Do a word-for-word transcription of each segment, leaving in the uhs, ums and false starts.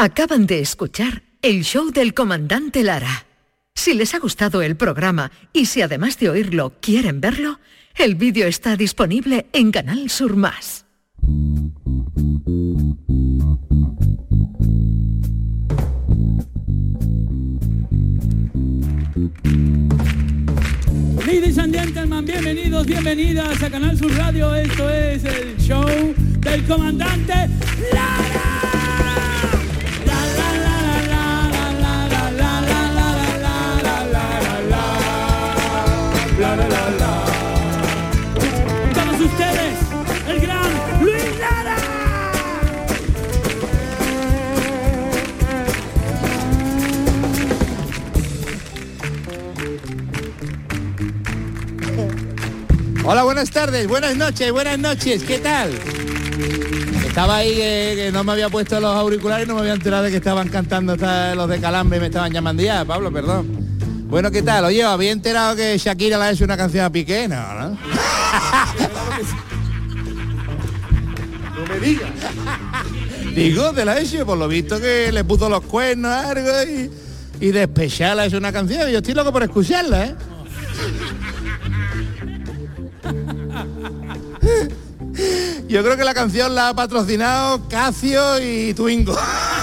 Acaban de escuchar el show del comandante Lara. Si les ha gustado el programa y si además de oírlo quieren verlo, el vídeo está disponible en Canal Sur Más. Ladies and gentlemen, bienvenidos, bienvenidas a Canal Sur Radio. Esto es el show del comandante Lara. La, la, la, la. Todos ustedes, el gran Luis Lara. Hola, buenas tardes, buenas noches, buenas noches, ¿qué tal? Estaba ahí que, que no me había puesto los auriculares y no me había enterado de que estaban cantando esta, los de Calambre y me estaban llamando ya, Pablo, perdón. Bueno, ¿qué tal? Oye, ¿había enterado que Shakira le ha hecho una canción a Piqué? No, ¿no? No me digas. Digo, ¿te la ha hecho? Por lo visto que le puso los cuernos a algo y, y despechada le ha hecho una canción. Yo estoy loco por escucharla, ¿eh? Yo creo que la canción la ha patrocinado Casio y Twingo.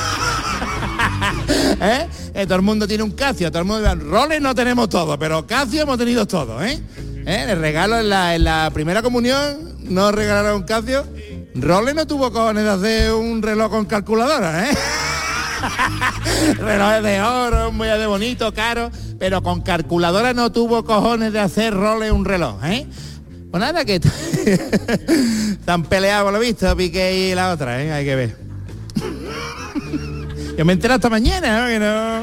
¿Eh? Eh, todo el mundo tiene un Casio, todo el mundo... Roles no tenemos todo, pero Casio hemos tenido todo, ¿eh? ¿Eh? El regalo en la, en la primera comunión nos regalaron un Casio. Roles no tuvo cojones de hacer un reloj con calculadora, ¿eh? Relojes de oro, muy de bonito, caro, pero con calculadora no tuvo cojones de hacer Roles un reloj, ¿eh? Pues nada, que están peleados por lo visto, Piqué y la otra, ¿eh? Hay que ver. Yo me enteré hasta mañana, ¿no? Que no...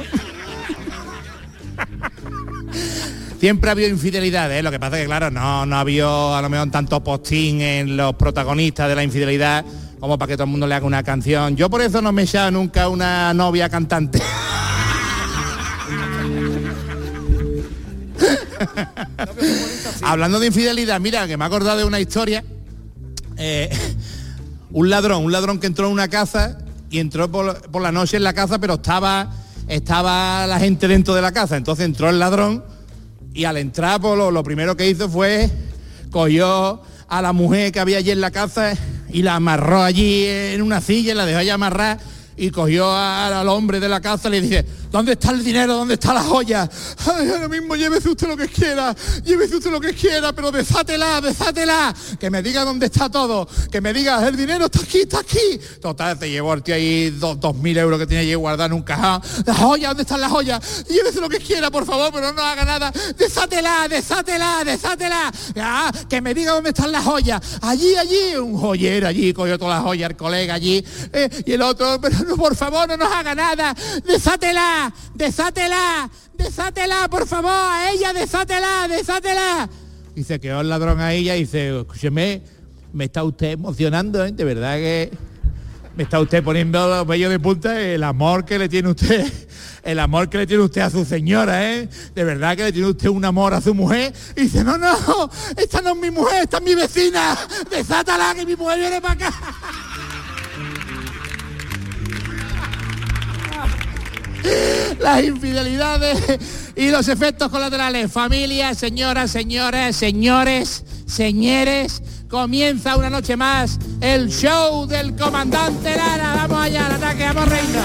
Siempre ha habido infidelidades, ¿eh? Lo que pasa es que, claro, no, no ha habido a lo mejor tanto postín en los protagonistas de la infidelidad como para que todo el mundo le haga una canción. Yo por eso no me he echado nunca una novia cantante. Hablando de infidelidad, mira, que me he acordado de una historia. Eh, un ladrón, un ladrón que entró en una casa y entró por, por la noche en la casa, pero estaba, estaba la gente dentro de la casa. Entonces entró el ladrón y al entrar, pues, lo, lo primero que hizo fue cogió a la mujer que había allí en la casa y la amarró allí en una silla, la dejó allí amarrar y cogió a, al hombre de la casa y le dice: ¿dónde está el dinero? ¿Dónde está la joya? Ay, ahora mismo llévese usted lo que quiera, llévese usted lo que quiera, pero desátela, desátela, que me diga dónde está todo, que me diga, el dinero está aquí, está aquí. Total, se llevó el tío ahí dos, dos mil euros que tenía allí guardado en un cajón. La joya, ¿dónde está la joya? Llévese lo que quiera, por favor, pero no haga nada. Desátela, desátela, desátela. Ah, que me diga dónde están las joyas. Allí, allí, un joyero allí, cogió todas las joyas, el colega allí, eh, y el otro, pero no, por favor, no nos haga nada. Desátela, desátela, desátela, por favor, a ella, desátela, desátela. Y se quedó el ladrón a ella y dice: escúcheme, me está usted emocionando, ¿eh? De verdad que me está usted poniendo los vellos de punta, el amor que le tiene usted, el amor que le tiene usted a su señora, ¿eh? De verdad que le tiene usted un amor a su mujer. Y dice: no, no, esta no es mi mujer, esta es mi vecina, desátala, que mi mujer viene para acá. Las infidelidades y los efectos colaterales. Familia, señoras, señores, señores, señores, comienza una noche más el show del comandante Lara. Vamos allá al ataque, vamos reino.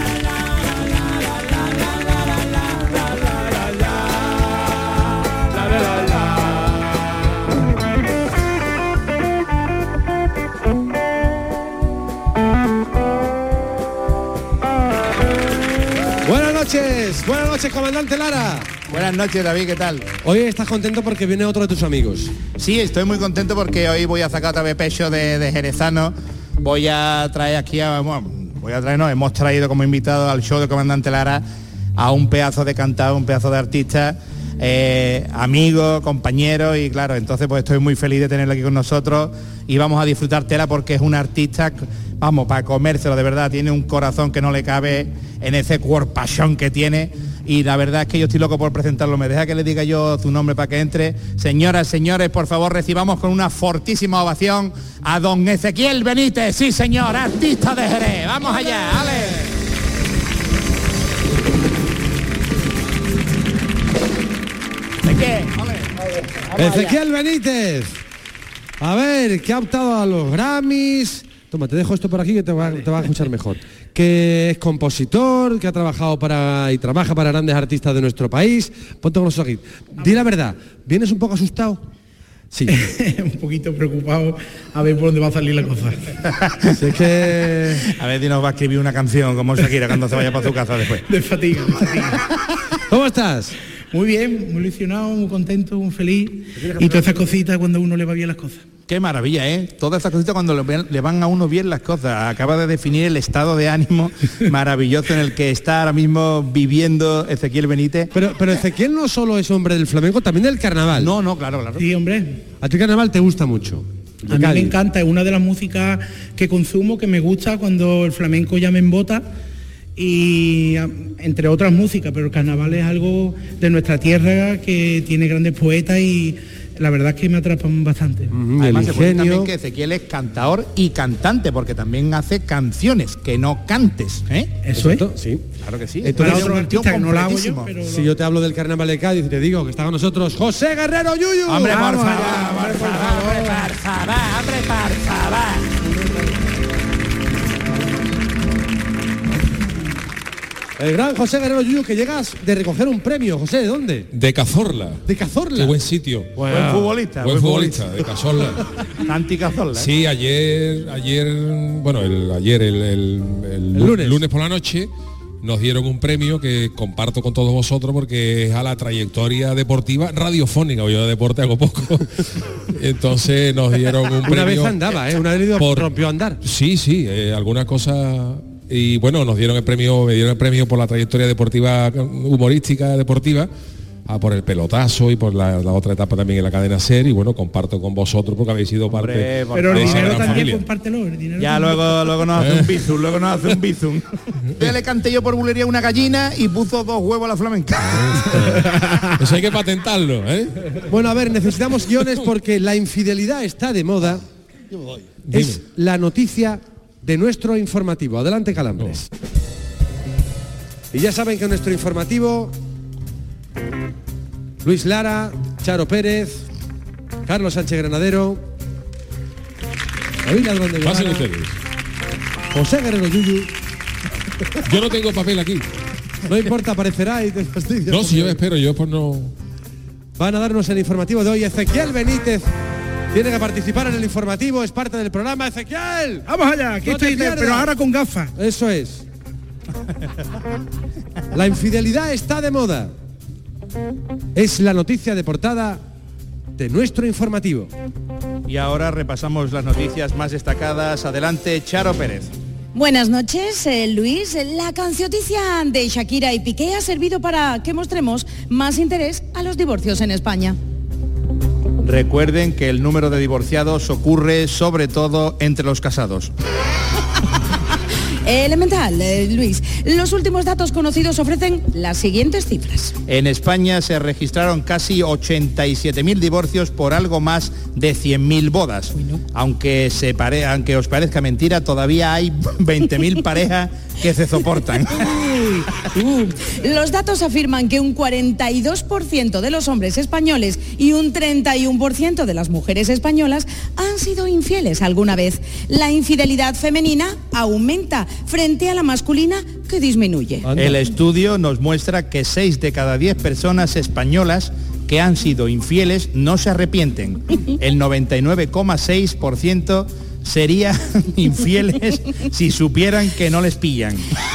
Buenas noches, buenas noches, comandante Lara. Buenas noches, David, ¿qué tal? Hoy estás contento porque viene otro de tus amigos. Sí, estoy muy contento porque hoy voy a sacar otra vez pecho de, de jerezano. Voy a traer aquí a... Bueno, voy a traer, no, hemos traído como invitado al show del comandante Lara a un pedazo de cantado, un pedazo de artista, eh, amigo, compañero, y claro, entonces pues estoy muy feliz de tenerlo aquí con nosotros y vamos a disfrutar tela porque es un artista, vamos, para comérselo, de verdad, tiene un corazón que no le cabe en ese cuerpachón que tiene, y la verdad es que yo estoy loco por presentarlo. Me deja que le diga yo su nombre para que entre. Señoras, señores, por favor, recibamos con una fortísima ovación a don Ezequiel Benítez. Sí, señor, artista de Jerez. Vamos allá, Ale. Benítez. Ezequiel Benítez. A ver, que ha optado a los Grammys. Toma, te dejo esto por aquí que te va, te va a escuchar mejor. Que es compositor, que ha trabajado para y trabaja para grandes artistas de nuestro país. Ponte con los ojos aquí. Di la verdad, ¿vienes un poco asustado? Sí. Un poquito preocupado a ver por dónde va a salir la cosa. Si es que... A ver si nos va a escribir una canción como Shakira cuando se vaya para su casa después. De fatiga, de fatiga. ¿Cómo estás? Muy bien, muy ilusionado, muy contento, muy feliz. Y todas esas cositas cuando a uno le va bien las cosas. Qué maravilla, ¿eh? Todas esas cositas cuando le, le van a uno bien las cosas. Acaba de definir el estado de ánimo maravilloso en el que está ahora mismo viviendo Ezequiel Benítez. Pero, pero Ezequiel no solo es hombre del flamenco, también del carnaval. No, no, claro, claro. Sí, hombre. A ti el carnaval te gusta mucho. A mí me encanta, es una de las músicas que consumo, que me gusta cuando el flamenco ya me embota. Y entre otras músicas, pero el carnaval es algo de nuestra tierra que tiene grandes poetas y la verdad es que me atrapan bastante. Mm, Además el se puede ingenio. también que Ezequiel es cantador y cantante, porque también hace canciones, que no cantes, ¿eh? Eso es. Exacto, sí. Claro que sí. Entonces, Para otros un tío artistas que no la hago yo, completísimo. pero... Si yo te hablo del carnaval de Cádiz y te digo que está con nosotros José Guerrero Yuyu. Hombre, por Vamos favor, allá, por favor, hombre, por favor, hombre, por favor. El gran José Guerrero Yuyu, que llegas de recoger un premio. José, ¿de dónde? De Cazorla. De Cazorla. Qué buen sitio. Buen futbolista. Buen futbolista, de Cazorla. Anticazorla. ¿eh? Sí, ayer, ayer, bueno, el, ayer, el, el- el El lunes. lunes por la noche, nos dieron un premio que comparto con todos vosotros porque es a la trayectoria deportiva radiofónica. Yo de deporte hago poco. Entonces nos dieron un premio. Una vez andaba, ¿eh? Una vez ido, por- rompió a andar. Sí, sí, eh, algunas cosas. Y bueno, nos dieron el premio, me dieron el premio por la trayectoria deportiva, humorística deportiva, ah, por el pelotazo y por la, la otra etapa también en la cadena SER. Y bueno, comparto con vosotros porque habéis sido parte Hombre, por Pero el de esa dinero gran también familia. compártelo. El dinero Ya también. luego, luego nos hace un bizum, luego nos hace un bizum. Ya le canté yo por bulería una gallina y puso dos huevos a la flamenca. Eso hay que patentarlo, ¿eh? Bueno, a ver, necesitamos guiones porque la infidelidad está de moda. Es Dime. la noticia de nuestro informativo. Adelante, Calambres. Y ya saben que en nuestro informativo, Luis Lara, Charo Pérez, Carlos Sánchez Granadero, David Ladrón de Pasen Guevara, ustedes. José Guerrero Yuyu. Yo no tengo papel aquí. No importa, aparecerá y te fastidia. No, si yo espero, yo pues no. Van a darnos el informativo de hoy. Ezequiel Benítez tiene que participar en el informativo, es parte del programa. Ezequiel, Vamos allá, aquí No te estoy, de- pierdas. pero ahora con gafas. eso es. La infidelidad está de moda. Es la noticia de portada de nuestro informativo. Y ahora repasamos las noticias más destacadas. Adelante, Charo Pérez. Buenas noches, eh, Luis. La cancioticia de Shakira y Piqué ha servido para que mostremos más interés a los divorcios en España. Recuerden que el número de divorciados ocurre sobre todo entre los casados. Elemental, eh, Luis. Los últimos datos conocidos ofrecen las siguientes cifras. En España se registraron casi ochenta y siete mil divorcios por algo más de cien mil bodas. Aunque, se pare, aunque os parezca mentira, todavía hay veinte mil parejas que se soportan. Los datos afirman que un cuarenta y dos por ciento de los hombres españoles y un treinta y uno por ciento de las mujeres españolas han sido infieles alguna vez. La infidelidad femenina aumenta frente a la masculina, que disminuye. El estudio nos muestra que seis de cada diez personas españolas que han sido infieles no se arrepienten. El noventa y nueve coma seis por ciento serían infieles si supieran que no les pillan.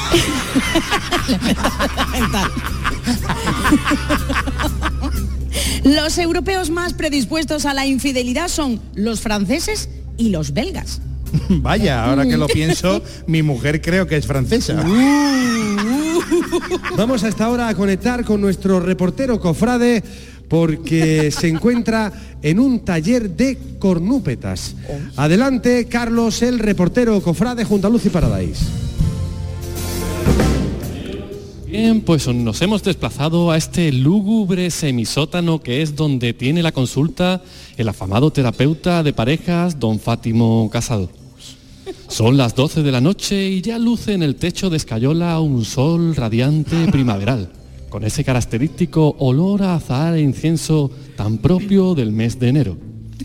Los europeos más predispuestos a la infidelidad son los franceses y los belgas. Vaya, ahora que lo pienso, mi mujer creo que es francesa. Vamos a esta hora a conectar con nuestro reportero cofrade porque se encuentra en un taller de cornúpetas. Adelante, Carlos, el reportero cofrade junto a Lucy Paradise. Bien, pues nos hemos desplazado a este lúgubre semisótano que es donde tiene la consulta el afamado terapeuta de parejas, don Fátimo Casado. Son las doce de la noche y ya luce en el techo de escayola un sol radiante primaveral. con ese característico olor a azahar e incienso tan propio del mes de enero.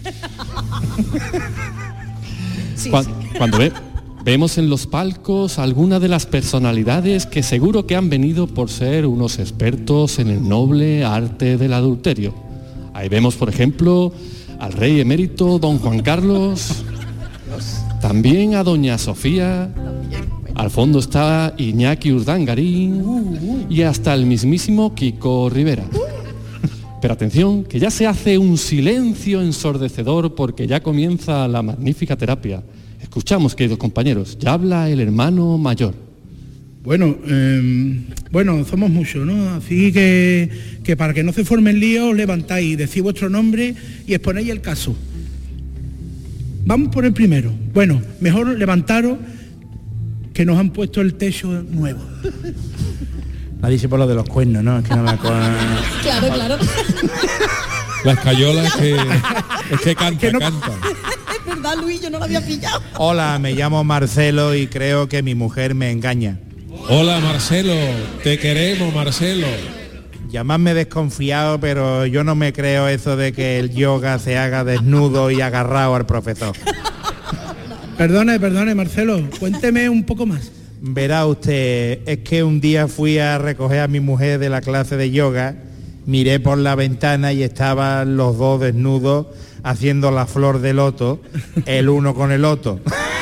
Sí, Cuan- sí. Cuando ve- vemos en los palcos algunas de las personalidades que seguro que han venido por ser unos expertos en el noble arte del adulterio. Ahí vemos, por ejemplo, al rey emérito don Juan Carlos, también a doña Sofía, al fondo está Iñaki Urdangarín y hasta el mismísimo Kiko Rivera. Pero atención, que ya se hace un silencio ensordecedor porque ya comienza la magnífica terapia. Escuchamos, queridos compañeros, ya habla el hermano mayor. Bueno, eh, bueno, somos muchos, ¿no? Así que, que para que no se formen líos, levantáis, decís vuestro nombre y exponéis el caso. Vamos por el primero. Bueno, mejor levantaros, que nos han puesto el techo nuevo. La dice por lo de los cuernos, ¿no? Es que no la co- Claro, claro. La escayola es que, es que canta, Que no- canta. Es verdad, Luis, yo no lo había pillado. Hola, me llamo Marcelo y creo que mi mujer me engaña. Hola Marcelo, te queremos Marcelo. Llamadme desconfiado, pero yo no me creo eso de que el yoga se haga desnudo y agarrado al profesor. Perdone, perdone, Marcelo, cuénteme un poco más. Verá usted, es que un día fui a recoger a mi mujer de la clase de yoga, miré por la ventana y estaban los dos desnudos haciendo la flor de loto, el uno con el otro.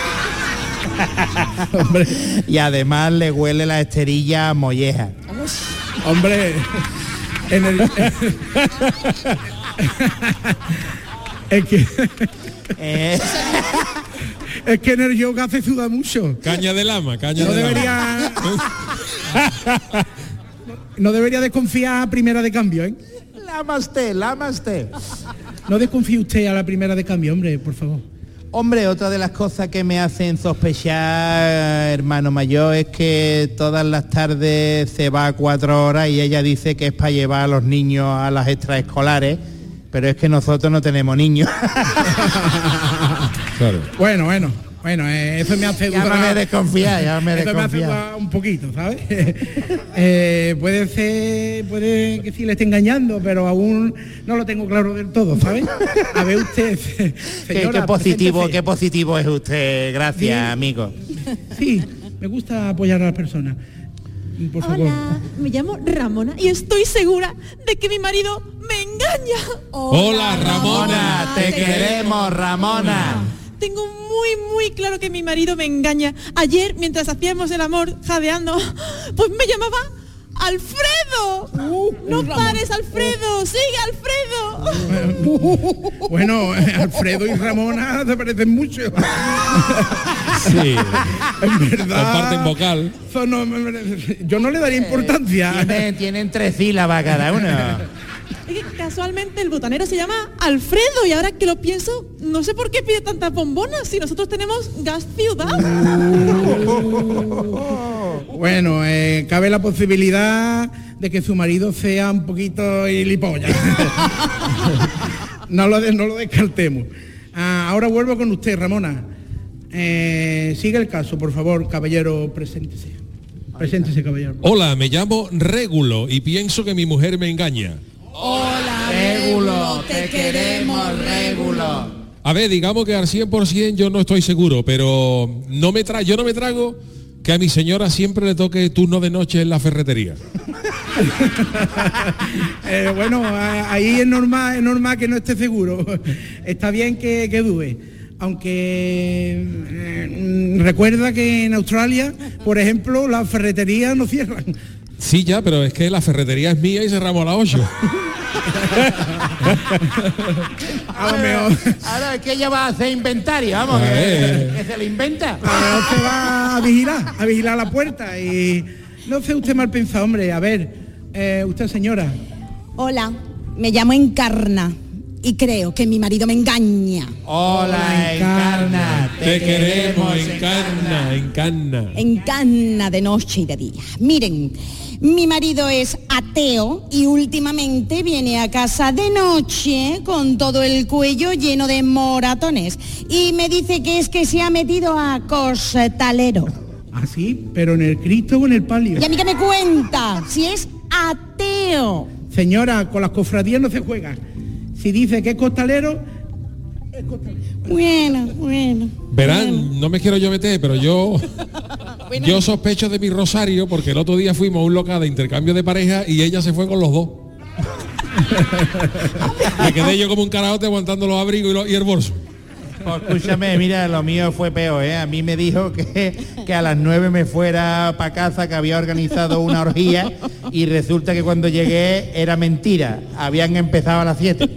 Hombre, Y además le huele la esterilla a molleja. hombre, en el... es que... Eh, Es que en el yoga se suda mucho. Caña de lama, caña No de lama. debería... No debería desconfiar a primera de cambio, ¿eh? Lámaste, lámaste. No desconfíe usted a la primera de cambio, hombre, por favor. Hombre, otra de las cosas que me hacen sospechar, hermano mayor, es que todas las tardes se va a cuatro horas y ella dice que es para llevar a los niños a las extraescolares, pero es que nosotros no tenemos niños. Claro. Bueno, bueno, bueno, eh, eso me hace Ya dudar. me desconfía, ya me Eso me hace desconfía. dudar un poquito, ¿sabes? Eh, puede ser, puede que sí le esté engañando, pero aún no lo tengo claro del todo, ¿sabes? A ver usted, Qué, señora, qué positivo, preséntese. qué positivo es usted, gracias, Bien. amigo. Sí, me gusta apoyar a las personas. Por favor. Hola, me llamo Ramona y estoy segura de que mi marido me engaña. Hola Ramona, te queremos, Ramona. Tengo muy, muy claro que mi marido me engaña. Ayer, mientras hacíamos el amor, jadeando, pues me llamaba ¡Alfredo! ¡No pares, Alfredo! ¡Sigue, Alfredo! Bueno, eh, Alfredo y Ramona se parecen mucho. Sí. En verdad. Comparten vocal. Eso no- yo no le daría importancia. Tienen, tienen tres sílabas cada uno. Es que casualmente el botanero se llama Alfredo y ahora que lo pienso, no sé por qué pide tantas bombonas si nosotros tenemos gas ciudad. Bueno, eh, cabe la posibilidad de que su marido sea un poquito gilipollas. no, lo de- no lo descartemos. Ah, ahora vuelvo con usted, Ramona. Eh, sigue el caso, por favor, caballero, preséntese. Preséntese, caballero. Hola, me llamo Régulo y pienso que mi mujer me engaña. Régulo, te queremos, Régulo. A ver, digamos que al cien por ciento yo no estoy seguro, pero no me tra yo no me trago que a mi señora siempre le toque turno de noche en la ferretería. Eh, bueno, a- ahí es normal, es normal que no esté seguro. Está bien que, que dude. Aunque eh, recuerda que en Australia, por ejemplo, las ferreterías no cierran. Sí, ya, pero es que la ferretería es mía y cerramos a las ocho. A lo mejor, Ahora es que ella va a hacer inventario, vamos, A que, ver. que se lo inventa. a lo mejor se va a vigilar, a vigilar la puerta y no sé usted mal pensado, hombre. A ver, eh, usted señora. Hola, me llamo Encarna y creo que mi marido me engaña. Hola, Encarna, Te queremos, encarna, encarna. Encarna de noche y de día. Miren, mi marido es ateo y últimamente viene a casa de noche con todo el cuello lleno de moratones y me dice que es que se ha metido a costalero. Ah, sí, pero en el Cristo o en el palio. Y a mí que me cuenta si es ateo mío. Señora, con las cofradías no se juega. Si dice que es costalero, es costalero. Bueno, bueno. Verán, bueno. no me quiero yo meter, pero yo Bueno. yo sospecho de mi Rosario porque el otro día fuimos a un local de intercambio de pareja y ella se fue con los dos. Me quedé yo como un carajote aguantando los abrigos y, lo- y el bolso. Pues escúchame, mira, lo mío fue peor, ¿eh? A mí me dijo que, que a las nueve me fuera para casa, que había organizado una orgía y resulta que cuando llegué era mentira. Habían empezado a las siete.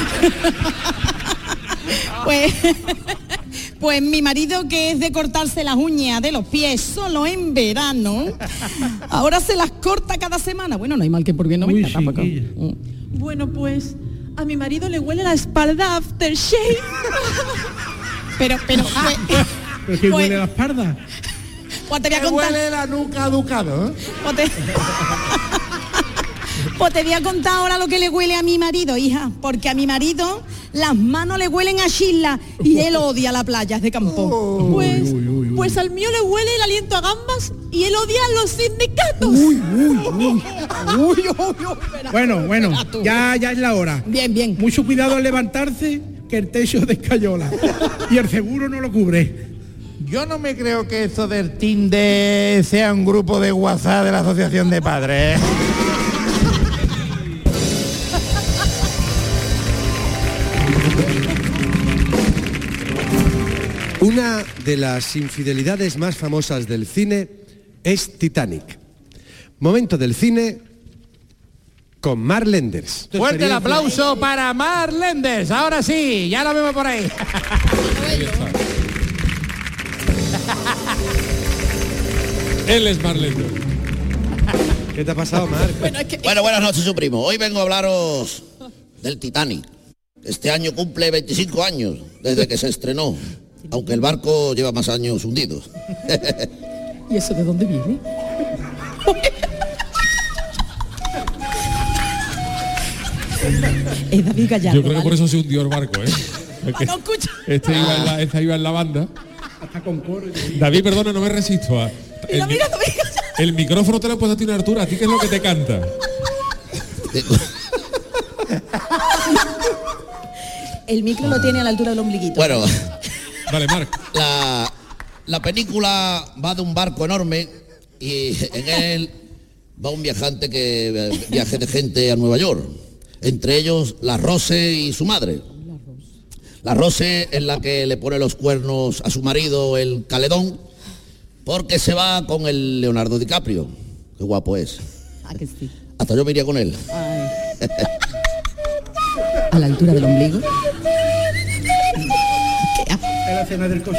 Pues, pues mi marido, que es de cortarse las uñas de los pies solo en verano, ahora se las corta cada semana. Bueno, no hay mal que por bien no venga tampoco. Bueno, pues a mi marido le huele la espalda aftershave. Pero, pero, pues, ¿Pero qué pues- huele la espalda? pues te voy a Me contar. huele la nuca a ducado, ¿eh? Pues te... pues te voy a contar ahora lo que le huele a mi marido, hija, porque a mi marido las manos le huelen a Chila y él odia las playas de campo. Pues, pues al mío le huele el aliento a gambas y él odia a los sindicatos. Uy, uy, uy. Bueno, bueno, ya, ya es la hora. Bien, bien. Mucho cuidado al levantarse, que el techo descayola. Y el seguro no lo cubre. Yo no me creo que eso del Tinder sea un grupo de WhatsApp de la Asociación de Padres. Una de las infidelidades más famosas del cine es Titanic. Momento del cine con Mark Lenders. Fuerte el aplauso para Mark Lenders. Ahora sí, ya lo vemos por ahí. Ahí está. Él es Marlene. ¿Qué te ha pasado, Marc? Bueno, es que... Bueno, buenas noches, su primo. Hoy vengo a hablaros del Titanic. Este año cumple veinticinco años desde que se estrenó, aunque el barco lleva más años hundido. ¿Y eso de dónde viene? Es David Gallardo. Yo creo que ¿vale? por eso se hundió el barco, ¿eh? Porque No, escucha. este iba en la, esta iba en la banda. Hasta con coro. David, perdona, no me resisto a... Mira, el, mira, David Gallardo. el micrófono te lo he puesto a ti, Arturo. ¿A ti qué es lo que te canta? El micro lo tiene a la altura del ombliguito. Bueno, Vale, Marc. la, la película va de un barco enorme y en él va un viajante que eh, viaje de gente a Nueva York. Entre ellos la Rose y su madre. La Rose es la que le pone los cuernos a su marido, el Caledón, porque se va con el Leonardo DiCaprio. Qué guapo es. Ah, que sí. Hasta yo me iría con él. Ay. A la altura del ombligo. ¿Qué hace? Es la cena del coche.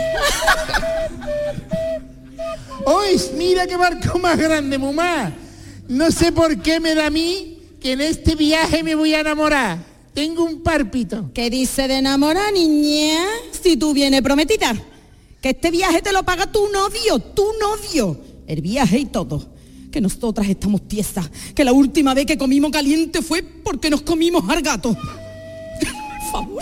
¡Uy, mira qué barco más grande, mamá! No sé por qué me da a mí que en este viaje me voy a enamorar. Tengo un párpito. ¿Qué dice de enamorar, niña? Si tú vienes prometida. Que este viaje te lo paga tu novio, tu novio. El viaje y todo. Que nosotras estamos tiesas. Que la última vez que comimos caliente fue porque nos comimos al gato. Por favor.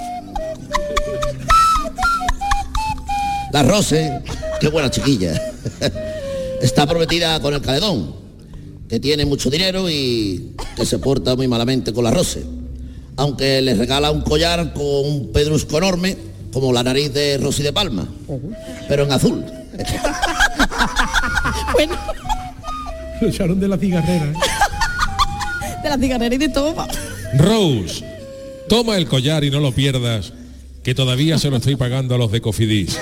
La Rose, qué buena chiquilla. Está prometida con el Caledón, que tiene mucho dinero y que se porta muy malamente con la Rose. Aunque le regala un collar con un pedrusco enorme, como la nariz de Rosy de Palma, pero en azul. Bueno, Lo echaron de la cigarrera. ¿eh? de la cigarrera y de todo. Rose, toma el collar y no lo pierdas, que todavía se lo estoy pagando a los de Cofidis.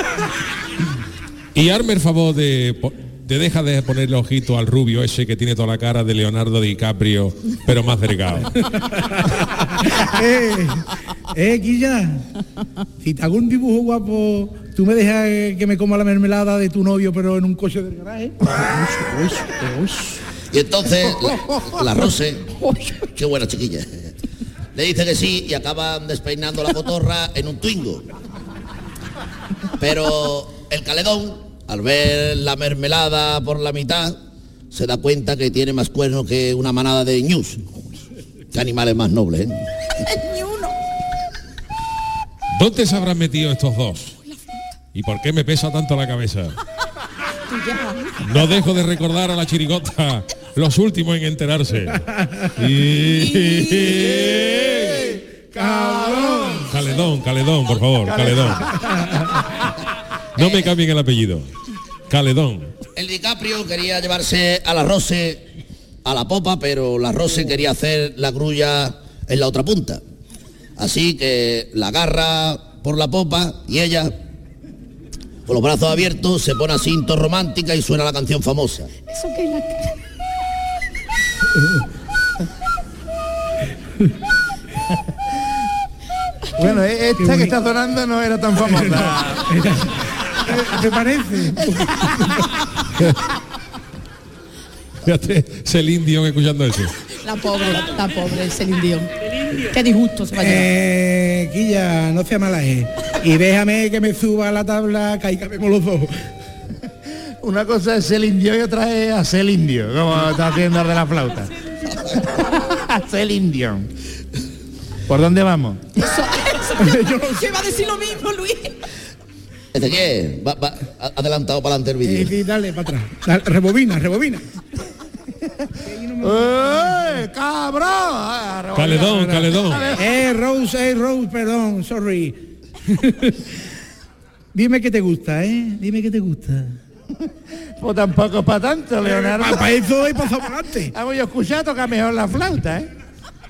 Y hazme el favor de, po- de deja de ponerle ojito al rubio ese que tiene toda la cara de Leonardo DiCaprio, pero más delgado. eh, eh, Guilla, si te hago un dibujo guapo, ¿tú me dejas que me coma la mermelada de tu novio, pero en un coche del garaje? Y entonces la, la Rose, qué buena chiquilla, le dice que sí y acaban despeinando la cotorra en un Twingo. Pero el Caledón, al ver la mermelada por la mitad, se da cuenta que tiene más cuernos que una manada de ñus. Qué animales más nobles, ¿eh? Ni uno. ¿Dónde se habrán metido estos dos? ¿Y por qué me pesa tanto la cabeza? No dejo de recordar a la chirigota los últimos en enterarse. Y... ¡Cabrón! Caledón, Caledón, por favor, Caledón. No me cambien el apellido. Caledón. El DiCaprio quería llevarse a la Rose a la popa, pero la Rose quería hacer la grulla en la otra punta. Así que la agarra por la popa y ella, con los brazos abiertos, se pone así cinto romántica y suena la canción famosa. Eso que la... Bueno, esta que está sonando no era tan famosa. ¿Te parece? Fíjate, Celine Dion escuchando eso. La pobre, la, la pobre Celine Dion. Qué disgusto se va a llevar. Eh, Quilla, no sea malaje. Y déjame que me suba a la tabla, que ahí cabemos los dos. Una cosa es el indio y otra es hacer el indio, como está haciendo el de la flauta. Hacer el indio. ¿Por dónde vamos? Eso, eso, yo, ¿qué va a decir lo mismo, Luis? ¿Este qué? Va, va adelantado para adelante el vídeo. Sí, sí, dale, para atrás. Dale, rebobina, rebobina. ¡Eh, cabrón! Caledón, Caledón. Eh, Rose, eh, Rose, perdón, sorry. Dime que te gusta, ¿eh? Dime que te gusta. Pues tampoco para tanto, Leonardo. Para pa eso y pasado por adelante. Hemos escuchado tocar mejor la flauta, ¿eh?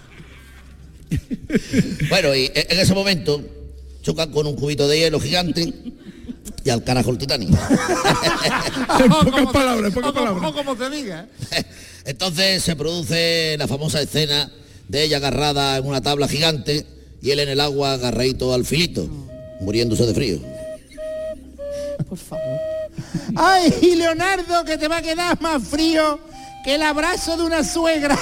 Bueno, y en ese momento chocan con un cubito de hielo gigante y al carajo el Titanic. En pocas palabras, en pocas palabras. O como se diga. Entonces se produce la famosa escena de ella agarrada en una tabla gigante y él en el agua agarradito al filito, muriéndose de frío. Por favor. Ay, Leonardo, que te va a quedar más frío que el abrazo de una suegra.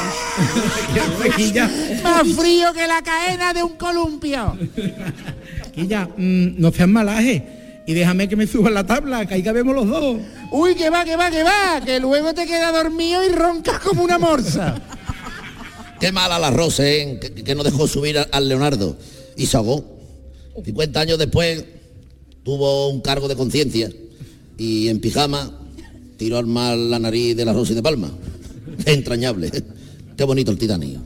Más frío que la cadena de un columpio. Quilla, mmm, no seas malaje. Y déjame que me suba a la tabla, que ahí cabemos los dos. Uy, que va, que va, que va, que luego te queda dormido y roncas como una morsa. Qué mala la Rose, ¿eh? que, que no dejó subir al Leonardo y se ahogó. cincuenta años después tuvo un cargo de conciencia y en pijama tiró al mar la nariz de la Rose de Palma. Qué entrañable, ¿eh? Qué bonito el Titanic.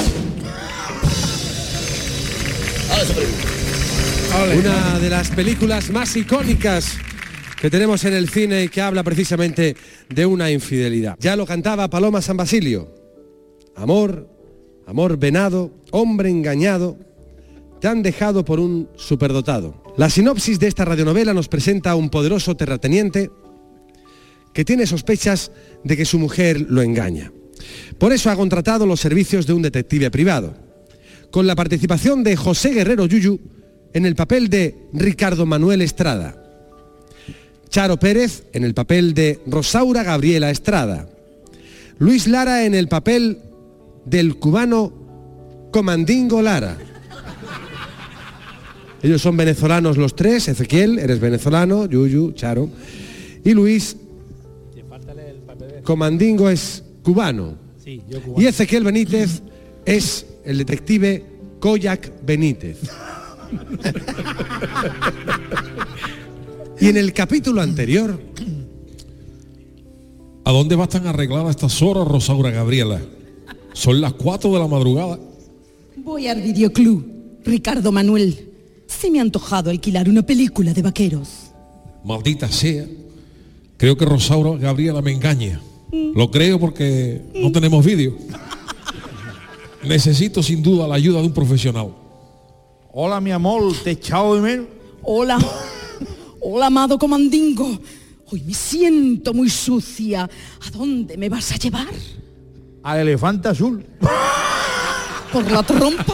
Una de las películas más icónicas que tenemos en el cine y que habla precisamente de una infidelidad. Ya lo cantaba Paloma San Basilio. Amor, amor venado, hombre engañado, te han dejado por un superdotado. La sinopsis de esta radionovela nos presenta a un poderoso terrateniente que tiene sospechas de que su mujer lo engaña. Por eso ha contratado los servicios de un detective privado, con la participación de José Guerrero Yuyu en el papel de Ricardo Manuel Estrada, Charo Pérez en el papel de Rosaura Gabriela Estrada, Luis Lara en el papel del cubano Comandingo Lara. Ellos son venezolanos los tres. Ezequiel, eres venezolano, Yuyu, Charo, y Luis Comandingo es cubano. Sí, yo cubano. Y Ezequiel Benítez es el detective Koyak Benítez. Y en el capítulo anterior... ¿A dónde va tan arreglada estas horas, Rosaura Gabriela? Son las cuatro de la madrugada. Voy al videoclub, Ricardo Manuel. Se me ha antojado alquilar una película de vaqueros. Maldita sea. Creo que Rosaura Gabriela me engaña. Lo creo porque no tenemos vídeo. Necesito sin duda la ayuda de un profesional. Hola, mi amor, te he echado de menos. Hola. Hola, amado Comandingo. Hoy me siento muy sucia. ¿A dónde me vas a llevar? Al elefante azul. ¿Por la trompa?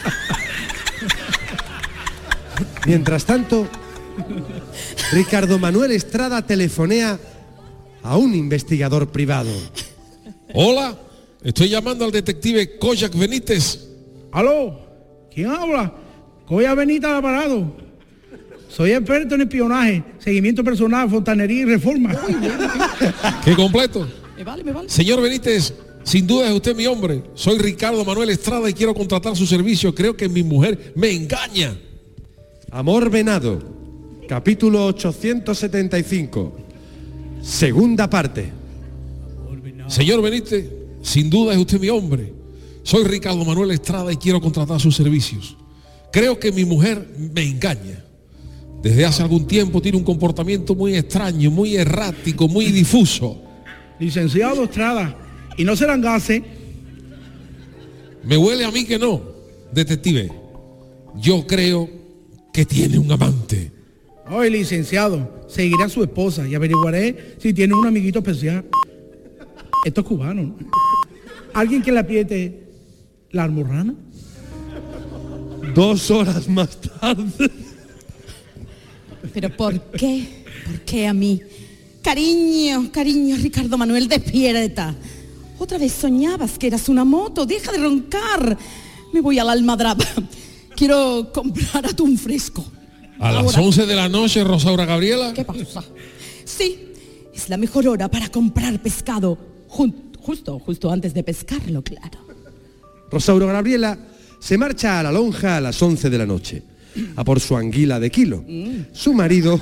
Mientras tanto, Ricardo Manuel Estrada telefonea a un investigador privado. Hola, estoy llamando al detective Koyak Benítez. ¿Aló? ¿Quién habla? Koyak Benítez ha parado. Soy experto en espionaje, seguimiento personal, fontanería y reforma. ¡Qué completo! Me vale, me vale. Señor Benítez, sin duda es usted mi hombre. Soy Ricardo Manuel Estrada y quiero contratar su servicio. Creo que mi mujer me engaña. Amor venado, capítulo ochocientos setenta y cinco, segunda parte. Señor Benítez, sin duda es usted mi hombre. Soy Ricardo Manuel Estrada y quiero contratar sus servicios. Creo que mi mujer me engaña. Desde hace algún tiempo tiene un comportamiento muy extraño, muy errático, muy difuso. Licenciado Estrada, ¿y no serán gases? Me huele a mí que no, detective. Yo creo que tiene un amante. Oye, licenciado, seguiré a su esposa y averiguaré si tiene un amiguito especial. Esto es cubano, ¿no? ¿Alguien que le apriete la almorrana? Dos horas más tarde. ¿Pero por qué? ¿Por qué a mí? Cariño, cariño, Ricardo Manuel, despierta. Otra vez soñabas que eras una moto, deja de roncar. Me voy a la Almadraba. Quiero comprar atún fresco. A las Ahora. once de la noche, Rosaura Gabriela. ¿Qué pasa? Sí, es la mejor hora para comprar pescado. Jun- justo, justo antes de pescarlo, claro. Rosauro Gabriela se marcha a la lonja a las once de la noche, a por su anguila de kilo. Su marido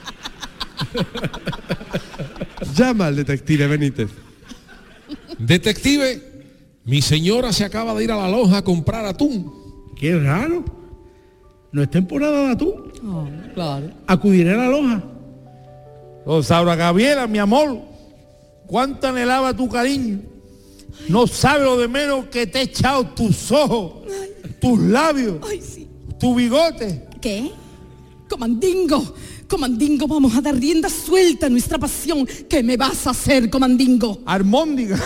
llama al detective Benítez. Detective, mi señora se acaba de ir a la lonja a comprar atún. Qué raro. ¿No es temporada de atún? Oh, claro. Acudiré a la loja. Rosaura Gabriela, mi amor, cuánto anhelaba tu cariño. No sabes lo de menos que te he echado tus ojos, tus labios, Ay, sí. tu bigote. ¿Qué? Comandingo, comandingo, vamos a dar rienda suelta a nuestra pasión. ¿Qué me vas a hacer, comandingo? Armóndiga.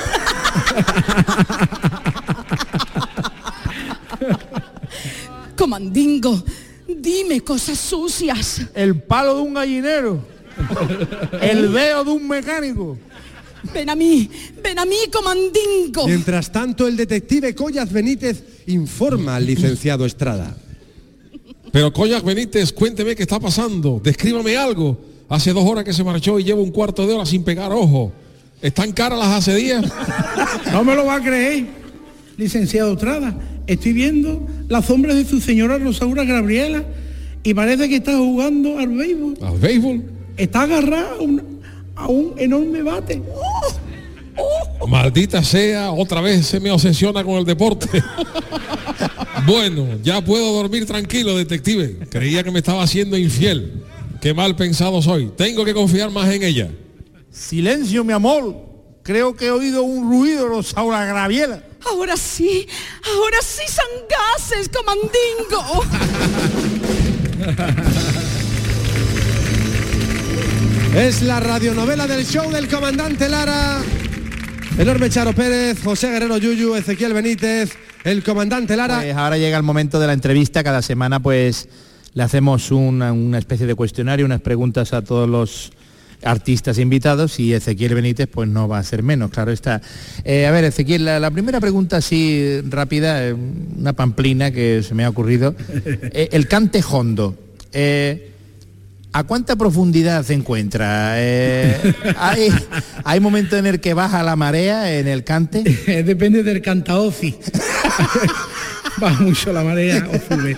Comandingo, dime cosas sucias. El palo de un gallinero. El dedo de un mecánico. Ven a mí, ven a mí, comandingo. Mientras tanto, el detective Collas Benítez informa al licenciado Estrada. Pero Collas Benítez, cuénteme qué está pasando. Descríbame algo. Hace dos horas que se marchó y llevo un cuarto de hora sin pegar ojo. ¿Están caras las hace días? No me lo va a creer, licenciado Estrada. Estoy viendo las sombras de su señora Rosaura Gabriela y parece que está jugando al béisbol. ¿Al béisbol? Está agarrada a un, a un enorme bate. Maldita sea, otra vez se me obsesiona con el deporte. Bueno, ya puedo dormir tranquilo, detective. Creía que me estaba haciendo infiel. Qué mal pensado soy. Tengo que confiar más en ella. Silencio, mi amor. Creo que he oído un ruido, Rosaura Gabriela. Ahora sí, ahora sí son gases, comandingo. Es la radionovela del show del comandante Lara. Enorme Charo Pérez, José Guerrero Yuyu, Ezequiel Benítez, el comandante Lara. Pues ahora llega el momento de la entrevista. Cada semana pues le hacemos una, una especie de cuestionario, unas preguntas a todos los artistas invitados y Ezequiel Benítez pues no va a ser menos, claro está. Eh, a ver, Ezequiel, la, la primera pregunta así rápida, eh, una pamplina que se me ha ocurrido. Eh, el cante hondo. Eh, ¿A cuánta profundidad se encuentra? Eh, ¿hay, ¿Hay momentos en el que baja la marea en el cante? Depende del cantaofi. Baja mucho la marea o sube.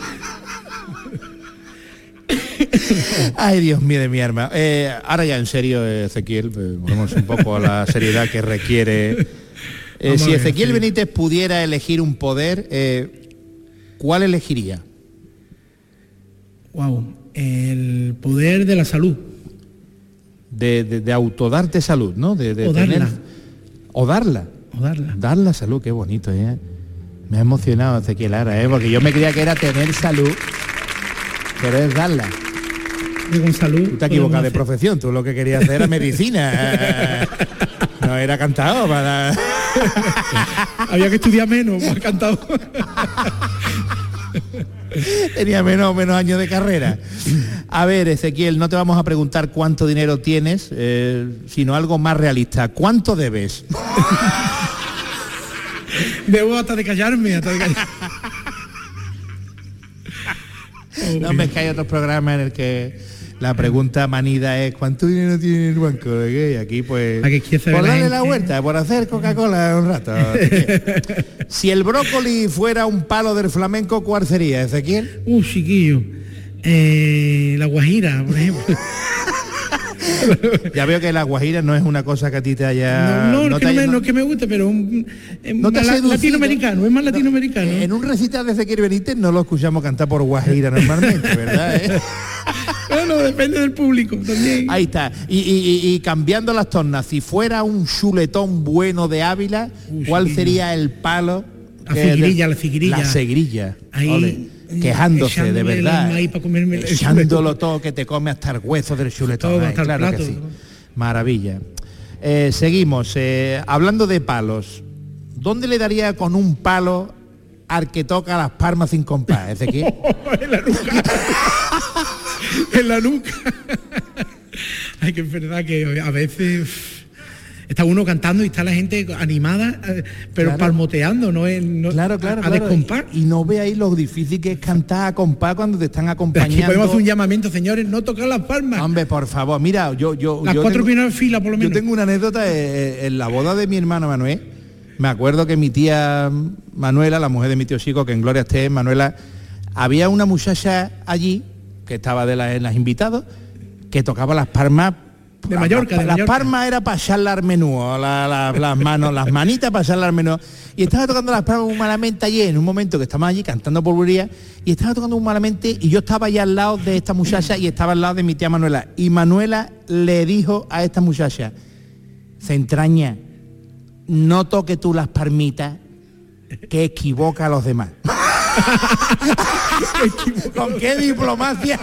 Ay, Dios mío de mi arma. Eh, ahora ya en serio, Ezequiel, eh, volvemos un poco a la seriedad que requiere. Eh, si ver, Ezequiel sí. Benítez pudiera elegir un poder, eh, ¿cuál elegiría? Wow, el poder de la salud. De, de, de autodarte salud, ¿no? De, de o darla. Tener, o darla. O darla. Dar la salud, qué bonito, ¿eh? Me ha emocionado Ezequiel ahora, ¿eh? Porque yo me creía que era tener salud, pero es darla. Y con salud. Tú te equivocas de profesión, tú lo que querías hacer era medicina. No era cantado para. Había que estudiar menos para cantado. Tenía menos, menos años de carrera. A ver, Ezequiel, no te vamos a preguntar cuánto dinero tienes, eh, sino algo más realista. ¿Cuánto debes? Debo hasta de callarme, hasta de callarme. No, ves que hay otros programas en el que la pregunta manida es ¿cuánto dinero tiene el banco? Y aquí pues por darle la vuelta, por hacer Coca-Cola un rato. Si el brócoli fuera un palo del flamenco, ¿cuál sería, Ezequiel? Uh, chiquillo, eh, la guajira, por ejemplo. Ya veo que la guajira no es una cosa que a ti te haya... No, no, no es, que te no, haya- me, no es que me guste, pero un, es No te más ha la- seducido. latinoamericano, es más latinoamericano. En un recital de Ezequiel Benítez no lo escuchamos cantar por guajira normalmente, ¿verdad? eh? Bueno, depende del público también. Ahí está. Y, y- y- y cambiando las tornas, si fuera un chuletón bueno de Ávila, Uy, ¿cuál sí. sería el palo? La que- figuirilla, la figuirilla. La seguirilla. Ahí, Ole, quejándose de echándole el verdad. maíz pa' comerme el Echándolo todo, que te come hasta el hueso del chuletón. Todo, Ay, hasta el claro plato. que sí. Maravilla. Eh, seguimos. eh, hablando de palos, ¿dónde le daría con un palo al que toca las palmas sin compás, Ezequiel? En la nuca. En la nuca. Ay, que es verdad que a veces está uno cantando y está la gente animada, eh, pero Claro. palmoteando, no es no, Claro, claro, a, a claro. descompás. Y, y no ve ahí lo difícil que es cantar a compás cuando te están Aquí acompañando. podemos hacer un llamamiento, señores, no tocar las palmas. Hombre, por favor, mira, yo... yo Las yo cuatro tengo- primeras filas, por lo menos. Yo tengo una anécdota eh, en la boda de mi hermano Manuel. Me acuerdo que mi tía Manuela, la mujer de mi tío Chico, que en gloria esté, Manuela, había una muchacha allí, que estaba de la- en las invitados, que tocaba las palmas. De Mallorca, de Las Mallorca. palmas era para echarle al menú, la- la- las manos, las manitas para echarle al menú. Y estaba tocando las palmas muy malamente allí, en un momento que estábamos allí cantando polvoría, y estaba tocando muy malamente, y yo estaba allá al lado de esta muchacha y estaba al lado de mi tía Manuela. Y Manuela le dijo a esta muchacha: se entraña, no toque tú las palmitas, que equivoca a los demás. ¿Con qué diplomacia?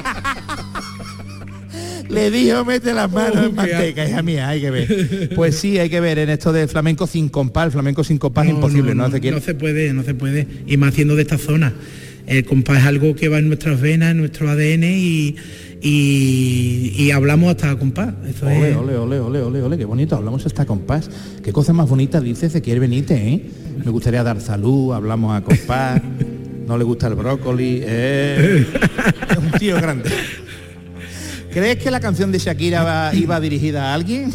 Le dijo, mete las manos Oh, en manteca, hija mía, hay que ver. Pues sí, hay que ver en esto del flamenco sin compás. El flamenco sin compás es imposible, ¿no? no, Ezequiel? no se puede, no se puede. Y más haciendo de esta zona. El compás es algo que va en nuestras venas, en nuestro A D N y, y, y hablamos hasta compás. Eso Ole, es. ole, ole, ole, ole, ole, qué bonito, hablamos hasta compás. Qué cosa más bonita dice Ezequiel Benítez, ¿eh? Me gustaría dar salud, hablamos a compás, no le gusta el brócoli, eh. Es un tío grande. ¿Crees que la canción de Shakira va- iba dirigida a alguien?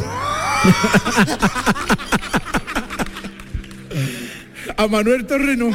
A Manuel Torreno.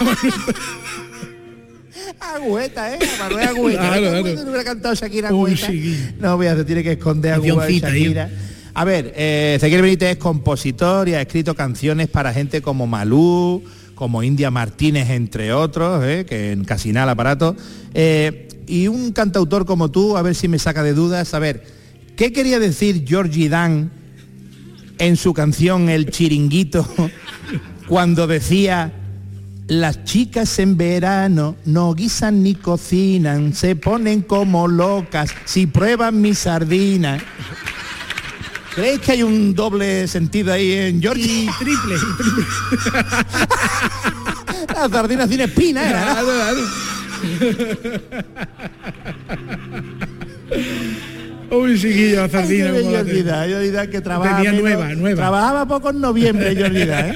Agüeta, ¿eh? A Manuel Agüeta. Claro, ¿Cómo claro. no hubiera cantado Shakira Uy, Agüeta? sí. No, mira, se tiene que esconder Agüeta y Cancioncita, Shakira. A ver, eh, Ezequiel Benítez es compositor y ha escrito canciones para gente como Malú, como India Martínez, entre otros, eh, que en casi nada el aparato. Eh, y un cantautor como tú, a ver si me saca de dudas, a ver, ¿qué quería decir Georgie Dan en su canción El Chiringuito cuando decía: las chicas en verano no guisan ni cocinan, se ponen como locas si prueban mi sardina? ¿Creéis que hay un doble sentido ahí en Georgie? Y triple, y triple. La sardina sin espina era, ¿no? Claro, claro. Uy, chiquillo, la sardina. Ay, qué como la Georgie tengo. Dan, Georgie Dan que trabaja Tenía menos- nueva, nueva. Trabajaba poco en noviembre, Georgie Dan, ¿eh?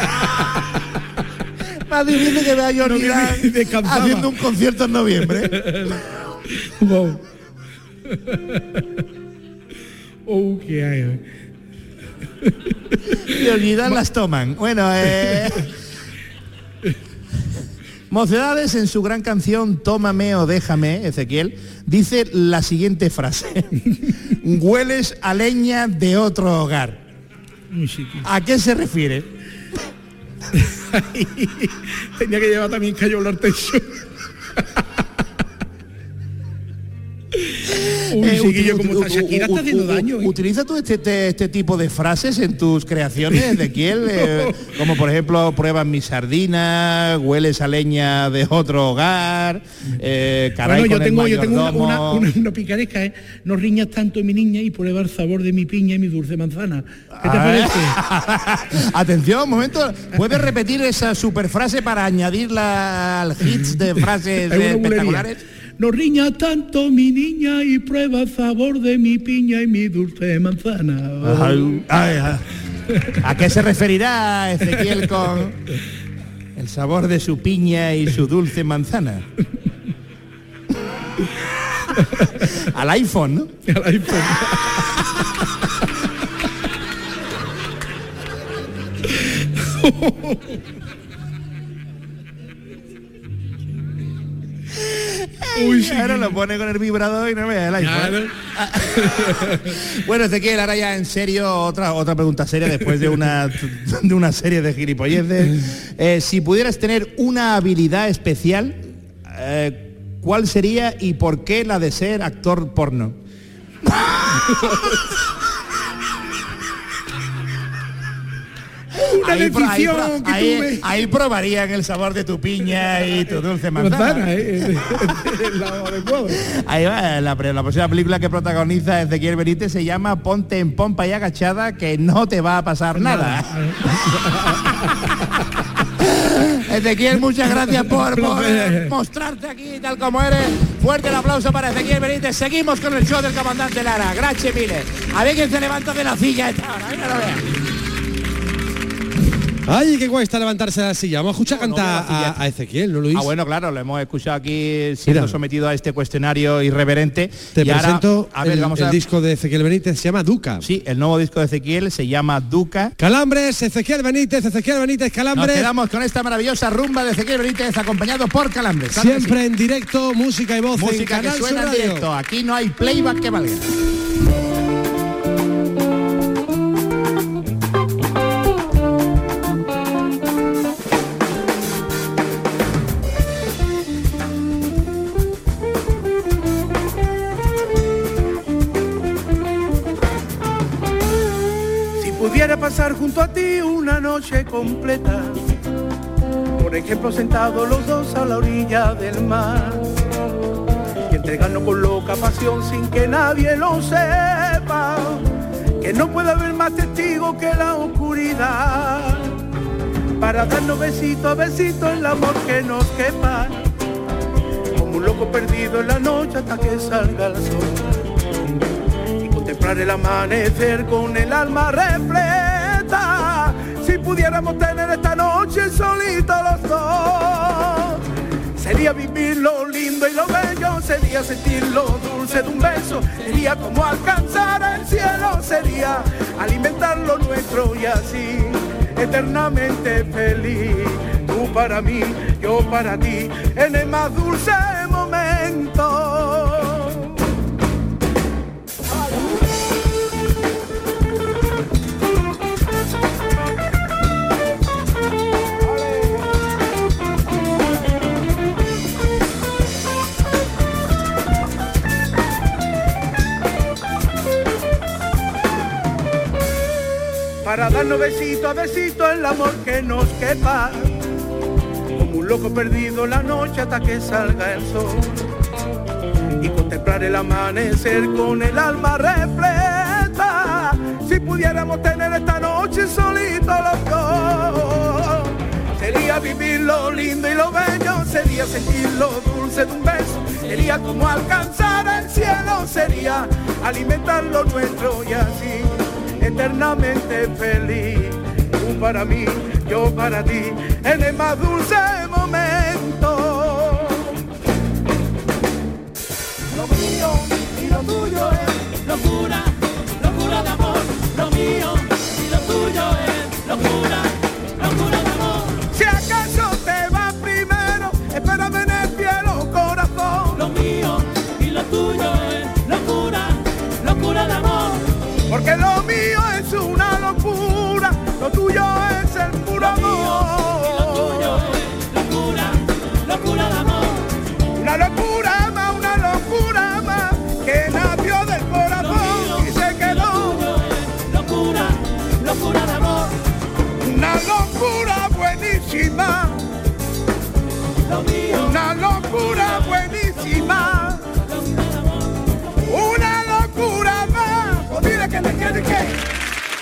Más difícil que vea a Georgie No, Dan que descansaba. haciendo un concierto en noviembre. Wow. Oh, qué hay. eh. Georgie Dan las toman. Bueno, eh... Mocedades, en su gran canción Tómame o déjame, Ezequiel, dice la siguiente frase: hueles a leña de otro hogar. Muy chiquillo. ¿A qué se refiere? Tenía que llevar también cayola al techo. Uy, Eh, chiquillo, uti- como está u- Shakira u- está haciendo u- daño. ¿eh? ¿Utiliza tú este, este, este tipo de frases en tus creaciones, Ezequiel? Eh, como por ejemplo, pruebas mi sardina, hueles a leña de otro hogar, eh, caray Bueno, yo con el tengo, yo tengo una, una, mayordomo. una, una picaresca, ¿eh? No riñas tanto, mi niña, y prueba el sabor de mi piña y mi dulce manzana. ¿Qué te Ah, parece? Atención, un momento. ¿Puedes repetir esa super frase para añadirla al hits de frases Es una eh, bulería. espectaculares? No riñas tanto, mi niña, y prueba el sabor de mi piña y mi dulce manzana. Ay, ay, ay. ¿A qué se referirá Ezequiel con el sabor de su piña y su dulce manzana? Al iPhone, ¿no? Al iPhone. Uy, sí. Ahora lo pone con el vibrador y no vea el iPhone. Claro. Bueno, Ezequiel, ahora ya en serio, otra otra pregunta seria después de una de una serie de gilipolleces. Eh, si pudieras tener una habilidad especial, eh, ¿cuál sería y por qué la de ser actor porno? Una ahí, decisión ahí, que ahí, tuve. ahí probarían el sabor de tu piña y tu dulce manzana. Manzana, eh, el lado adecuado. Ahí va, la, la próxima película que protagoniza Ezequiel Benítez se llama Ponte en pompa y agachada, que no te va a pasar nada. Ezequiel, muchas gracias por, por mostrarte aquí tal como eres. Fuerte el aplauso para Ezequiel Benítez. Seguimos con el show del comandante Lara. Gracias miles. A ver quién se levanta de la silla a esta hora. Mira, lo vea. Ay, qué cuesta levantarse de la silla. Vamos a escuchar No, no, cantar la silla. a, a Ezequiel, ¿no, Luis? Ah, bueno, claro, lo hemos escuchado aquí siendo Mira. sometido a este cuestionario irreverente. Te y ahora, presento a ver, el, vamos el a... disco de Ezequiel Benítez, se llama Duca. Sí, el nuevo disco de Ezequiel se llama Duca. Calambres, Ezequiel Benítez, Ezequiel Benítez, Nos Calambres. quedamos con esta maravillosa rumba de Ezequiel Benítez acompañado por Calambres. Claro que Siempre sí. en directo, música y voz en Música que Canal suena Sur en Radio. directo. Aquí no hay playback que valga. Pudiera pasar junto a ti una noche completa, por ejemplo sentados los dos a la orilla del mar, y entregarnos con loca pasión sin que nadie lo sepa, que no puede haber más testigo que la oscuridad, para darnos besito a besito el amor que nos quepa, como un loco perdido en la noche hasta que salga el sol. Contemplar el amanecer con el alma repleta. Si pudiéramos tener esta noche solitos los dos, sería vivir lo lindo y lo bello, sería sentir lo dulce de un beso, sería como alcanzar el cielo, sería alimentar lo nuestro y así eternamente feliz. Tú para mí, yo para ti, en el más dulce momento. Para darnos besito a besito el amor que nos quepa, como un loco perdido en la noche hasta que salga el sol, y contemplar el amanecer con el alma repleta. Si pudiéramos tener esta noche solitos los dos, sería vivir lo lindo y lo bello, sería sentir lo dulce de un beso, sería como alcanzar el cielo, sería alimentar lo nuestro y así eternamente feliz. Tú para mí, yo para ti, en el más dulce momento. Lo mío y lo tuyo es locura, locura de amor. Lo mío y lo tuyo es locura, locura de amor. Si acaso te vas primero, espérame en el cielo, corazón. Lo mío y lo tuyo es locura, locura de amor. Porque lo mío es una locura, lo tuyo es el puro amor. Y lo tuyo es locura, locura de amor. Una locura más, una locura más, que nació del corazón y se quedó. Locura, locura de amor. Una locura buenísima. Lo mío. Una locura buenísima. Una locura más. Pues dile que le quiere que.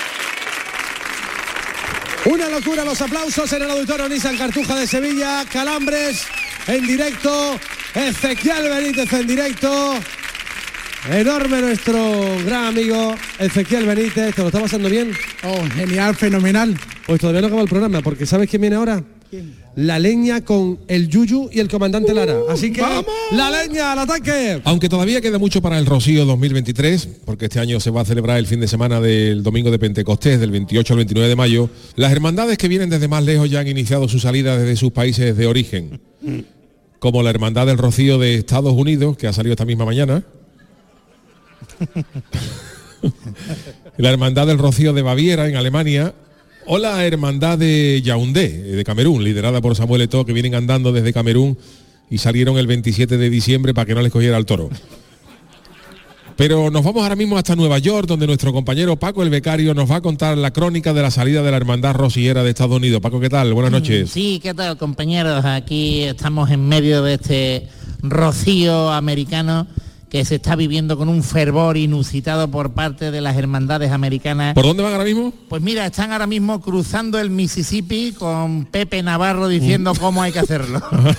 Una locura, los aplausos en el auditorio Nissan Cartuja de Sevilla. Calambres en directo, Ezequiel Benítez en directo. Enorme nuestro gran amigo Ezequiel Benítez. ¿Te lo está pasando bien? Oh, genial, fenomenal. Pues todavía no acaba el programa, porque ¿sabes quién viene ahora? ¿Quién? La leña con el Yuyu y el comandante Lara. Así que ¡vamos! la leña al ataque. Aunque todavía queda mucho para el Rocío dos mil veintitrés, porque este año se va a celebrar el fin de semana del domingo de Pentecostés, del veintiocho al veintinueve de mayo, las hermandades que vienen desde más lejos ya han iniciado su salida desde sus países de origen, como la Hermandad del Rocío de Estados Unidos, que ha salido esta misma mañana. La Hermandad del Rocío de Baviera, en Alemania, o la Hermandad de Yaoundé, de Camerún, liderada por Samuel Eto'o, que vienen andando desde Camerún y salieron el veintisiete de diciembre para que no les cogiera el toro. Pero nos vamos ahora mismo hasta Nueva York, donde nuestro compañero Paco el Becario nos va a contar la crónica de la salida de la Hermandad Rociera de Estados Unidos. Paco, ¿qué tal? Buenas noches. Sí, ¿qué tal, compañeros? Aquí estamos en medio de este rocío americano que se está viviendo con un fervor inusitado por parte de las hermandades americanas. ¿Por dónde van ahora mismo? Pues mira, están ahora mismo cruzando el Mississippi con Pepe Navarro diciendo cómo hay que hacerlo. Ajá.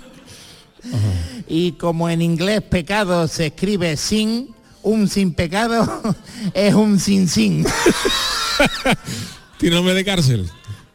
Y como en inglés pecado se escribe sin, un sin pecado es un sin sin. Tiene nombre de cárcel.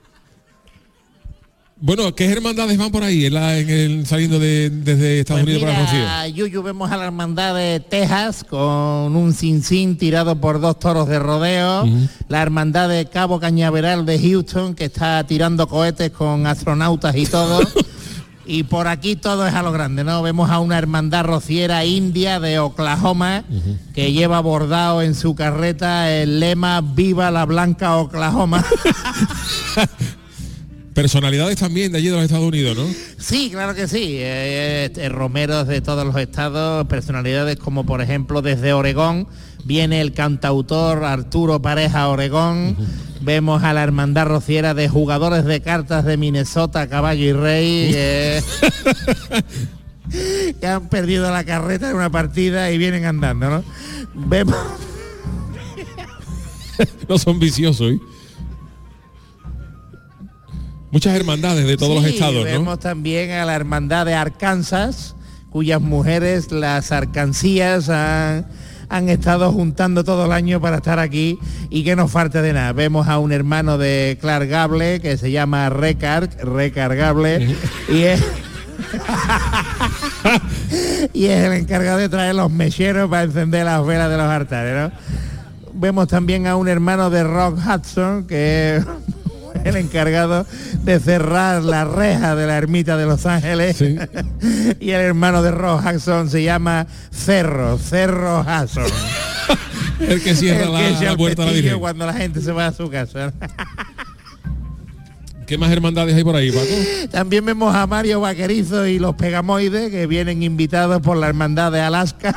Bueno, ¿qué hermandades van por ahí en la, en el, saliendo de, desde Estados pues Unidos mira, para el Rocío? Yuyu, vemos a la hermandad de Texas con un sin sin tirado por dos toros de rodeo. Uh-huh. La hermandad de Cabo Cañaveral de Houston, que está tirando cohetes con astronautas y todo. Y por aquí todo es a lo grande, ¿no? Vemos a una hermandad rociera india de Oklahoma, uh-huh, que lleva bordado en su carreta el lema "Viva la Blanca Oklahoma". Personalidades también de allí de los Estados Unidos, ¿no? Sí, claro que sí. Eh, eh, romeros de todos los estados, personalidades como por ejemplo desde Oregón viene el cantautor Arturo Pareja Oregón. Uh-huh. Vemos a la hermandad rociera de jugadores de cartas de Minnesota, Caballo y Rey, eh, que han perdido la carreta en una partida y vienen andando, ¿no? Vemos... No son viciosos, ¿eh? Muchas hermandades de todos sí, los estados, ¿no? Vemos también a la hermandad de Arkansas, cuyas mujeres, las arcancías, han, han estado juntando todo el año para estar aquí y que no falte de nada. Vemos a un hermano de Clark Gable que se llama Recar, Recargable, y es... y es el encargado de traer los mecheros para encender las velas de los altares, ¿no? Vemos también a un hermano de Rock Hudson, que es el encargado de cerrar la reja de la ermita de Los Ángeles. Sí. Y el hermano de Rock Hudson se llama Cerro, Cerro Hudson. El que cierra el que la, la puerta a la Virgen cuando la gente se va a su casa. ¿Qué más hermandades hay por ahí, Paco? También vemos a Mario Vaquerizo y los Pegamoides, que vienen invitados por la hermandad de Alaska.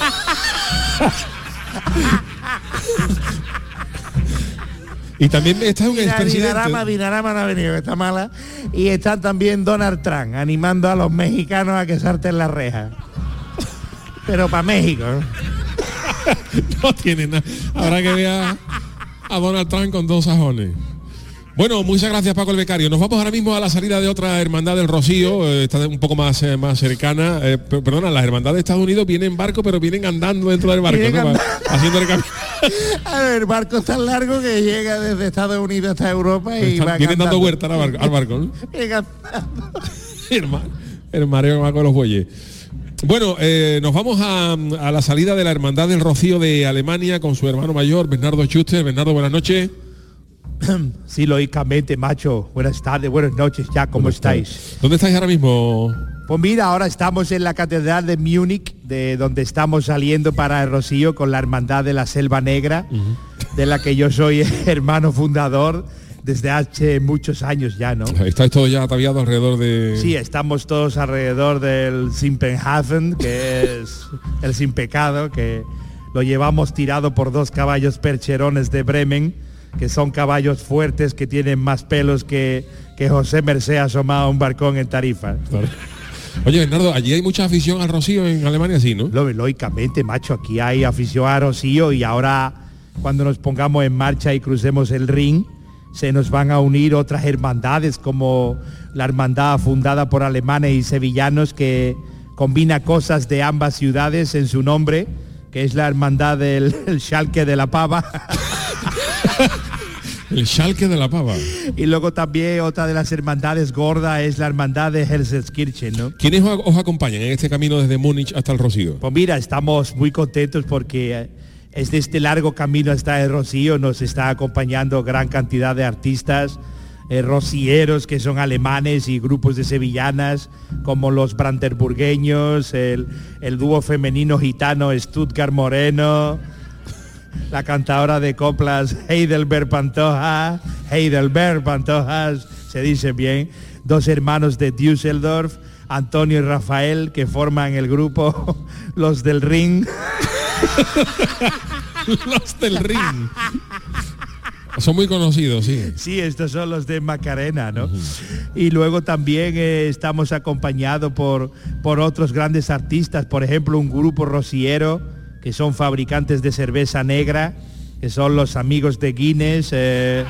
Y también está un expresidente. Dinarama, Dinarama no ha venido, está mala. Y está también Donald Trump animando a los mexicanos a que salten la reja. Pero para México, ¿no? No tiene nada. Habrá que ver a, a Donald Trump con dos sajones. Bueno, muchas gracias, Paco el Becario. Nos vamos ahora mismo a la salida de otra hermandad del Rocío, eh, está un poco más, eh, más cercana. Eh, perdona, las hermandades de Estados Unidos vienen en barco, pero vienen andando dentro del barco, ¿no? Haciendo el camino. A ver, el barco es tan largo que llega desde Estados Unidos hasta Europa y Están, va vienen cantando. dando vueltas al barco, al barco, ¿no? el, el mareo que va con los bueyes. Bueno, eh, nos vamos a, a la salida de la hermandad del Rocío de Alemania con su hermano mayor, Bernardo Schuster. Bernardo, buenas noches. Sí, lógicamente, macho. Buenas tardes, buenas noches ya, ¿cómo estáis? ¿Dónde estáis ahora mismo? Pues mira, ahora estamos en la Catedral de Múnich, de donde estamos saliendo para el Rocío con la Hermandad de la Selva Negra, uh-huh, de la que yo soy hermano fundador desde hace muchos años ya, ¿no? ¿Estáis todos ya ataviados alrededor de...? Sí, estamos todos alrededor del Simpenhafen, que es el sin pecado, que lo llevamos tirado por dos caballos percherones de Bremen, que son caballos fuertes que tienen más pelos que, que José Mercé asomado a un barcón en Tarifa. Claro. Oye, Bernardo, allí hay mucha afición al Rocío en Alemania, sí, ¿no? Lógicamente, macho, aquí hay afición al Rocío y ahora cuando nos pongamos en marcha y crucemos el Rin, se nos van a unir otras hermandades como la hermandad fundada por alemanes y sevillanos que combina cosas de ambas ciudades en su nombre, que es la hermandad del Schalke de la Pava. El Schalke de la Pava. Y luego también otra de las hermandades gorda es la hermandad de Helsenskirchen, ¿no? ¿Quiénes os acompañan en este camino desde Múnich hasta el Rocío? Pues mira, estamos muy contentos porque es de este largo camino hasta el Rocío nos está acompañando gran cantidad de artistas. eh, rocieros que son alemanes y grupos de sevillanas como los brandenburgueños, el, el dúo femenino gitano Stuttgart Moreno, la cantadora de coplas Heidelberg Pantoja, Heidelberg Pantojas, se dice bien, dos hermanos de Düsseldorf, Antonio y Rafael, que forman el grupo Los del Ring. Los del Ring. Son muy conocidos, sí. Sí, estos son los de Macarena, ¿no? Uh-huh. Y luego también eh, estamos acompañados por, por otros grandes artistas, por ejemplo, un grupo rociero, que son fabricantes de cerveza negra, que son los amigos de Guinness. Eh,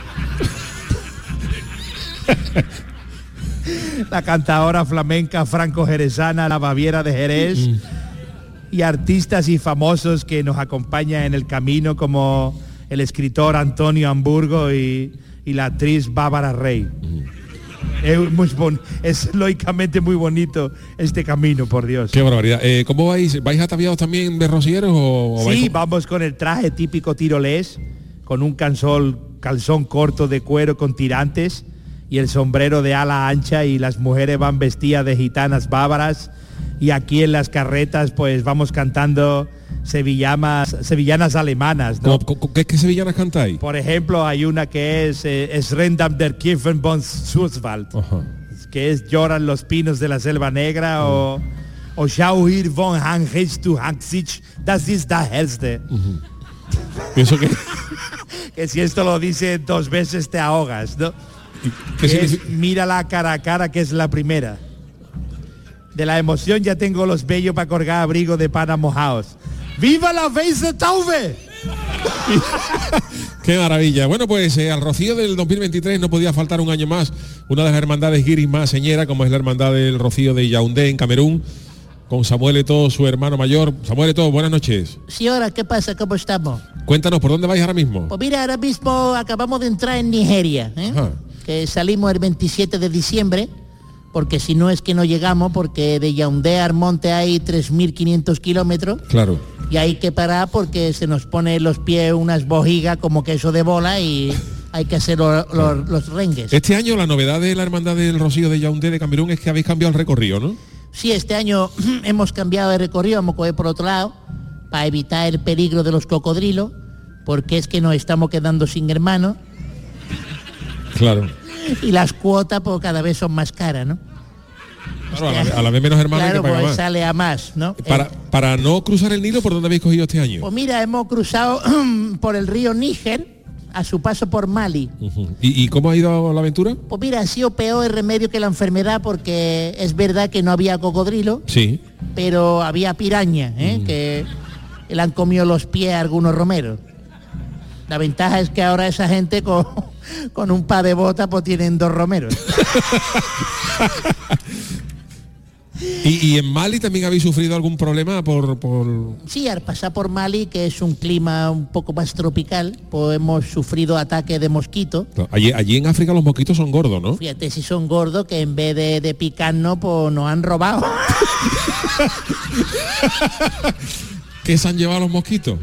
la cantadora flamenca franco-jerezana, la Baviera de Jerez. Uh-huh. Y artistas y famosos que nos acompañan en el camino, como el escritor Antonio Hamburgo y, y la actriz Bárbara Rey. Mm. Es, muy bon, es lógicamente muy bonito este camino, por Dios. Qué barbaridad. Eh, ¿Cómo vais? ¿Vais ataviados también de rocieros o, o Sí, vais con... vamos con el traje típico tirolés, con un calzón, calzón corto de cuero con tirantes y el sombrero de ala ancha, y las mujeres van vestidas de gitanas bárbaras. Y aquí en las carretas pues vamos cantando sevillanas, sevillanas alemanas, ¿no? ¿Qué, qué sevillanas cantáis? Por ejemplo, hay una que es eh, Es Rendam der Kirchen von Schwarzwald, que es Lloran los pinos de la selva negra, uh-huh. o, o Schau hier von Hangest to Hangsich, das ist das Hellste. Uh-huh. ¿Y eso qué? Que si esto lo dice dos veces te ahogas, ¿no? ¿Qué que es, mírala cara a cara, que es la primera. De la emoción ya tengo los vellos para colgar abrigo de pana mojados. ¡Viva la Weisse Taube! ¡Qué maravilla! Bueno, pues eh, al Rocío del dos mil veintitrés no podía faltar un año más una de las hermandades guiris más señera, como es la hermandad del Rocío de Yaoundé, en Camerún, con Samuel Eto'o, su hermano mayor. Samuel Eto'o, buenas noches. Sí, ahora, ¿qué pasa? ¿Cómo estamos? Cuéntanos, ¿por dónde vais ahora mismo? Pues mira, ahora mismo acabamos de entrar en Nigeria, ¿eh? Que salimos el veintisiete de diciembre, porque si no es que no llegamos, porque de Yaoundé a Armonte hay tres mil quinientos kilómetros. Claro. Y hay que parar porque se nos pone en los pies unas bojigas como queso de bola y hay que hacer lo, lo, los rengues. Este año la novedad de la hermandad del Rocío de Yaoundé de Camerún es que habéis cambiado el recorrido, ¿no? Sí, este año hemos cambiado de recorrido, vamos a coger por otro lado, para evitar el peligro de los cocodrilos, porque es que nos estamos quedando sin hermanos. Claro. Y las cuotas pues cada vez son más caras, ¿no? Claro, a, la, a la vez menos hermanos, claro, hay que pagar pues más. Sale a más, ¿no? Para, eh, para no cruzar el Nilo, ¿por dónde habéis cogido este año? Pues mira, hemos cruzado por el río Níger a su paso por Mali. Uh-huh. ¿Y, ¿Y cómo ha ido la aventura? Pues mira, ha sido peor el remedio que la enfermedad, porque es verdad que no había cocodrilo, sí, pero había piraña, ¿eh? Uh-huh. Que le han comido los pies a algunos romeros. La ventaja es que ahora esa gente con, con un par de botas pues tienen dos romeros. ¿Y, ¿Y en Mali también habéis sufrido algún problema por, por...? Sí, al pasar por Mali, que es un clima un poco más tropical, pues hemos sufrido ataques de mosquitos. Allí, allí en África los mosquitos son gordos, ¿no? Fíjate si son gordos, que en vez de, de picarnos, pues nos han robado. ¿Qué se han llevado los mosquitos?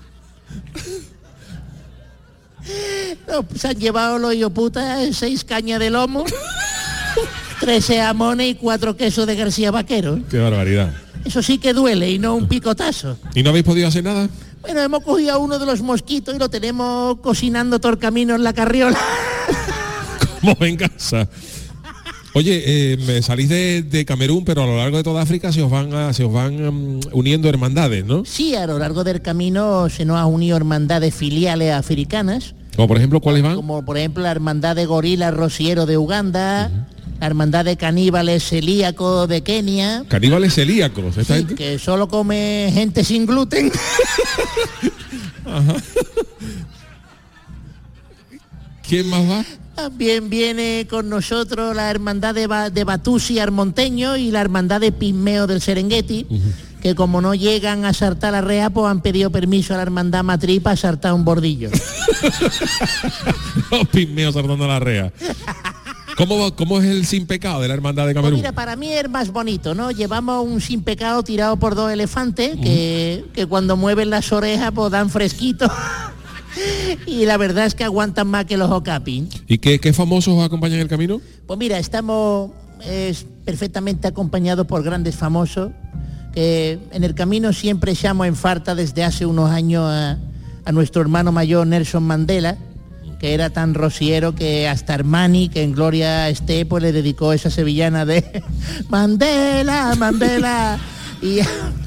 No, pues han llevado los hijoputas seis cañas de lomo, trece jamones y cuatro quesos de García Vaquero. Qué barbaridad. Eso sí que duele y no un picotazo. ¿Y no habéis podido hacer nada? Bueno, hemos cogido a uno de los mosquitos y lo tenemos cocinando todo el camino en la carriola. Como venganza. Oye, eh, me salís de, de Camerún, pero a lo largo de toda África se os van a, se os van um, uniendo hermandades, ¿no? Sí, a lo largo del camino se nos han unido hermandades filiales africanas. Como por ejemplo, ¿cuáles van? Como por ejemplo la hermandad de gorilas Rociero de Uganda, uh-huh. La hermandad de caníbales celíacos de Kenia. Caníbales celíacos, ¿esta sí, gente? Que solo come gente sin gluten. Ajá. ¿Quién más va? También viene con nosotros la hermandad de, ba de Batusi Armonteño y la hermandad de Pigmeo del Serengeti, uh-huh. Que como no llegan a saltar la rea, pues han pedido permiso a la hermandad matriz para saltar un bordillo. Los pigmeos saltando la rea. ¿Cómo, ¿Cómo es el sin pecado de la hermandad de Camerún? Pues mira, para mí es más bonito, ¿no? Llevamos un sin pecado tirado por dos elefantes, uh-huh. que, que cuando mueven las orejas pues dan fresquito. Y la verdad es que aguantan más que los Okapi. ¿Y qué, qué famosos os acompañan en el camino? Pues mira, estamos es, perfectamente acompañados por grandes famosos, que en el camino siempre echamos en falta desde hace unos años a, a nuestro hermano mayor Nelson Mandela, que era tan rociero que hasta Armani, que en gloria esté, pues le dedicó esa sevillana de Mandela, Mandela. Y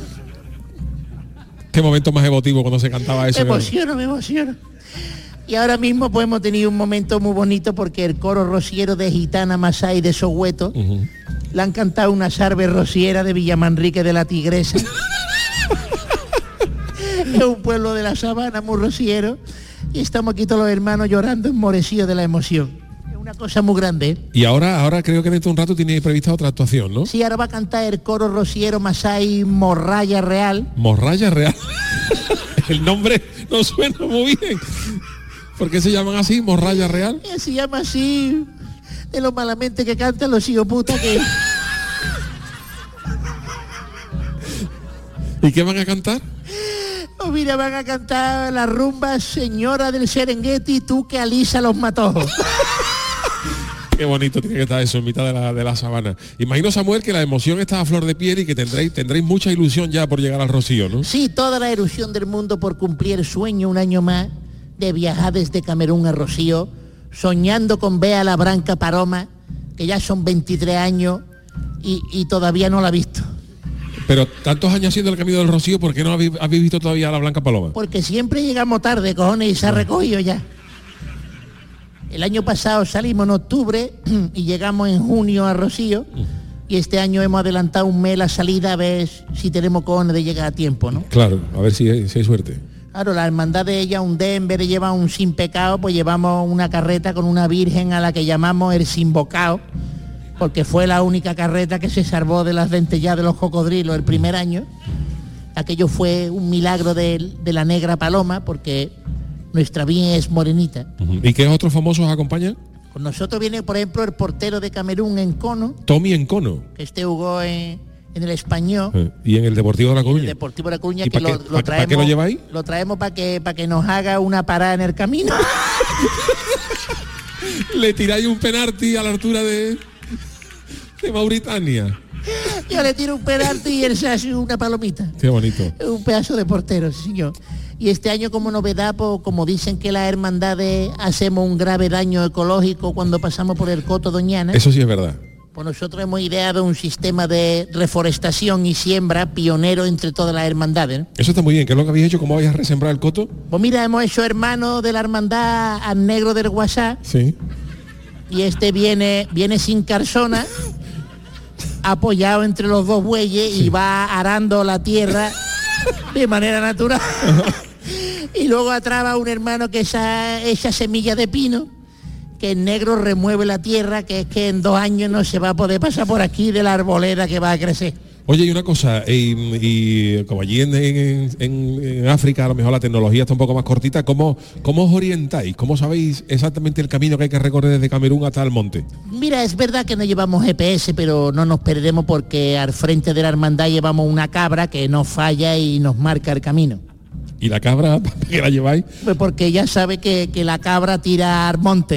qué momento más emotivo cuando se cantaba eso. me emociono, me emociono. Y ahora mismo pues hemos tenido un momento muy bonito porque el coro rociero de Gitana Masái de Soweto uh-huh. le han cantado una sarve rociera de Villamanrique de la Tigresa. Es un pueblo de la sabana muy rociero y estamos aquí todos los hermanos llorando enmorecidos de la emoción. Es una cosa muy grande. Y ahora, ahora creo que dentro de un rato tiene prevista otra actuación, ¿no? Sí, ahora va a cantar el coro rociero Masái Morralla Real. Morralla Real. El nombre no suena muy bien. ¿Por qué se llaman así, Morralla Real? Eh, se llama así de lo malamente que cantan los hijos puta que... ¿Y qué van a cantar? Oh, mira, van a cantar la rumba Señora del Serengeti, tú que alisa los matojos. Qué bonito tiene que estar eso en mitad de la, de la sabana. Imagino, Samuel, que la emoción está a flor de piel y que tendréis, tendréis mucha ilusión ya por llegar al Rocío, ¿no? Sí, toda la ilusión del mundo por cumplir el sueño un año más de viajar desde Camerún a Rocío, soñando con ver a la Branca Paloma, que ya son veintitrés años y, y todavía no la ha visto. Pero tantos años haciendo el camino del Rocío, ¿por qué no habéis, habéis visto todavía a la Blanca Paloma? Porque siempre llegamos tarde, cojones, y se ha recogido ya. El año pasado salimos en octubre y llegamos en junio a Rocío, y este año hemos adelantado un mes la salida a ver si tenemos cojones de llegar a tiempo, ¿no? Claro, a ver si hay, si hay suerte. Claro, la hermandad de ella, un día en vez de llevar un sin pecado, pues llevamos una carreta con una virgen a la que llamamos el sin bocao, porque fue la única carreta que se salvó de las dentellas de los cocodrilos el primer año. Aquello fue un milagro de, de la negra paloma, porque nuestra bien es morenita. Uh-huh. ¿Y qué otros famosos acompañan? Con nosotros viene, por ejemplo, el portero de Camerún, Encono. Tommy Encono. Que este jugó en, en el Español. Uh, y en el Deportivo de La Coruña. El Deportivo de La Coruña, que que lo, lo, lo traemos. ¿Para qué lo lleváis? Lo traemos para que, para que nos haga una parada en el camino. Le tiráis un penalti a la altura de... de Mauritania. Yo le tiro un penalti y él se hace una palomita. Qué bonito. Un pedazo de portero, sí, señor. Y este año como novedad, pues, como dicen que las hermandades hacemos un grave daño ecológico cuando pasamos por el Coto Doñana. Eso sí es verdad. Pues nosotros hemos ideado un sistema de reforestación y siembra pionero entre todas las hermandades, ¿no? Eso está muy bien. ¿Qué es lo que habéis hecho? ¿Cómo vais a resembrar el coto? Pues mira, hemos hecho hermano de la hermandad al negro del WhatsApp. Sí. Y este viene, viene sin carzona, apoyado entre los dos bueyes, sí, y va arando la tierra de manera natural. Y luego atrás va un hermano que esa, esa semilla de pino, que el negro remueve la tierra, que es que en dos años no se va a poder pasar por aquí de la arboleda que va a crecer. Oye, y una cosa, y, y como allí en, en, en, en África a lo mejor la tecnología está un poco más cortita, ¿cómo, ¿cómo os orientáis? ¿Cómo sabéis exactamente el camino que hay que recorrer desde Camerún hasta el monte? Mira, es verdad que no llevamos G P S, pero no nos perdemos porque al frente de la hermandad llevamos una cabra que no falla y nos marca el camino. ¿Y la cabra, para qué la lleváis? Pues porque ella sabe que, que la cabra tira al monte.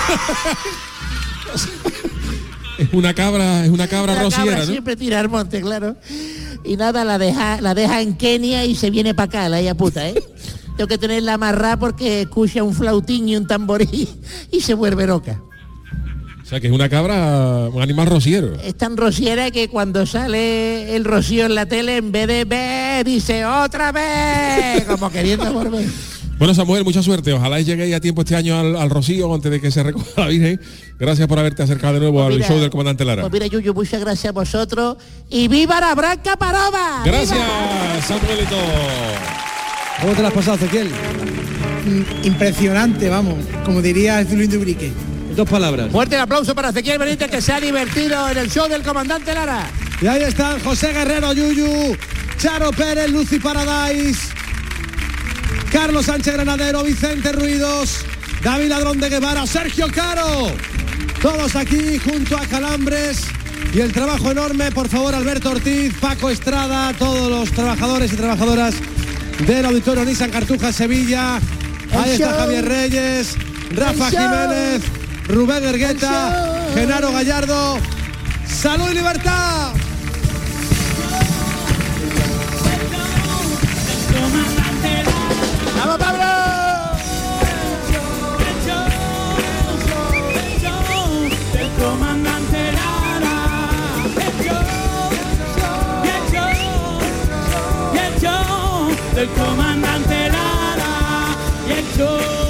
Es una cabra, es una cabra la rociera, cabra ¿no? Siempre tira al monte, claro. Y nada, la deja, la deja en Kenia y se viene para acá, la ella puta, ¿eh? Tengo que tenerla amarrada porque escucha un flautín y un tamborí y se vuelve loca. O sea, que es una cabra, un animal rociero. Es tan rociera que cuando sale el rocío en la tele, en vez de ver, dice otra vez, como queriendo volver. Bueno, Samuel, mucha suerte. Ojalá lleguéis a tiempo este año al, al Rocío antes de que se recoja la Virgen. Gracias por haberte acercado de nuevo pues mira, al show del comandante Lara. Pues mira, Yuyu, muchas gracias a vosotros. ¡Y viva la Branca Paloma! Gracias, ¡viva! Samuelito. ¿Cómo te la has pasado, Ezequiel? Impresionante, vamos. Como diría Zulín Dubrique. Dos palabras. Fuerte el aplauso para Ezequiel Benítez, que se ha divertido en el show del comandante Lara. Y ahí están José Guerrero, Yuyu, Charo Pérez, Lucy Paradise, Carlos Sánchez Granadero, Vicente Ruidos, David Ladrón de Guevara, Sergio Caro. Todos aquí junto a Calambres. Y el trabajo enorme, por favor, Alberto Ortiz, Paco Estrada, todos los trabajadores y trabajadoras del Auditorio Nissan Cartuja Sevilla. Ahí El está show. Javier Reyes, Rafa El show. Jiménez, Rubén Ergueta, show. Genaro Gallardo. ¡Salud y libertad! ¡Vamos, Pablo! El comandante Lara, el show, y el show, y el show del comandante Lara, y el show.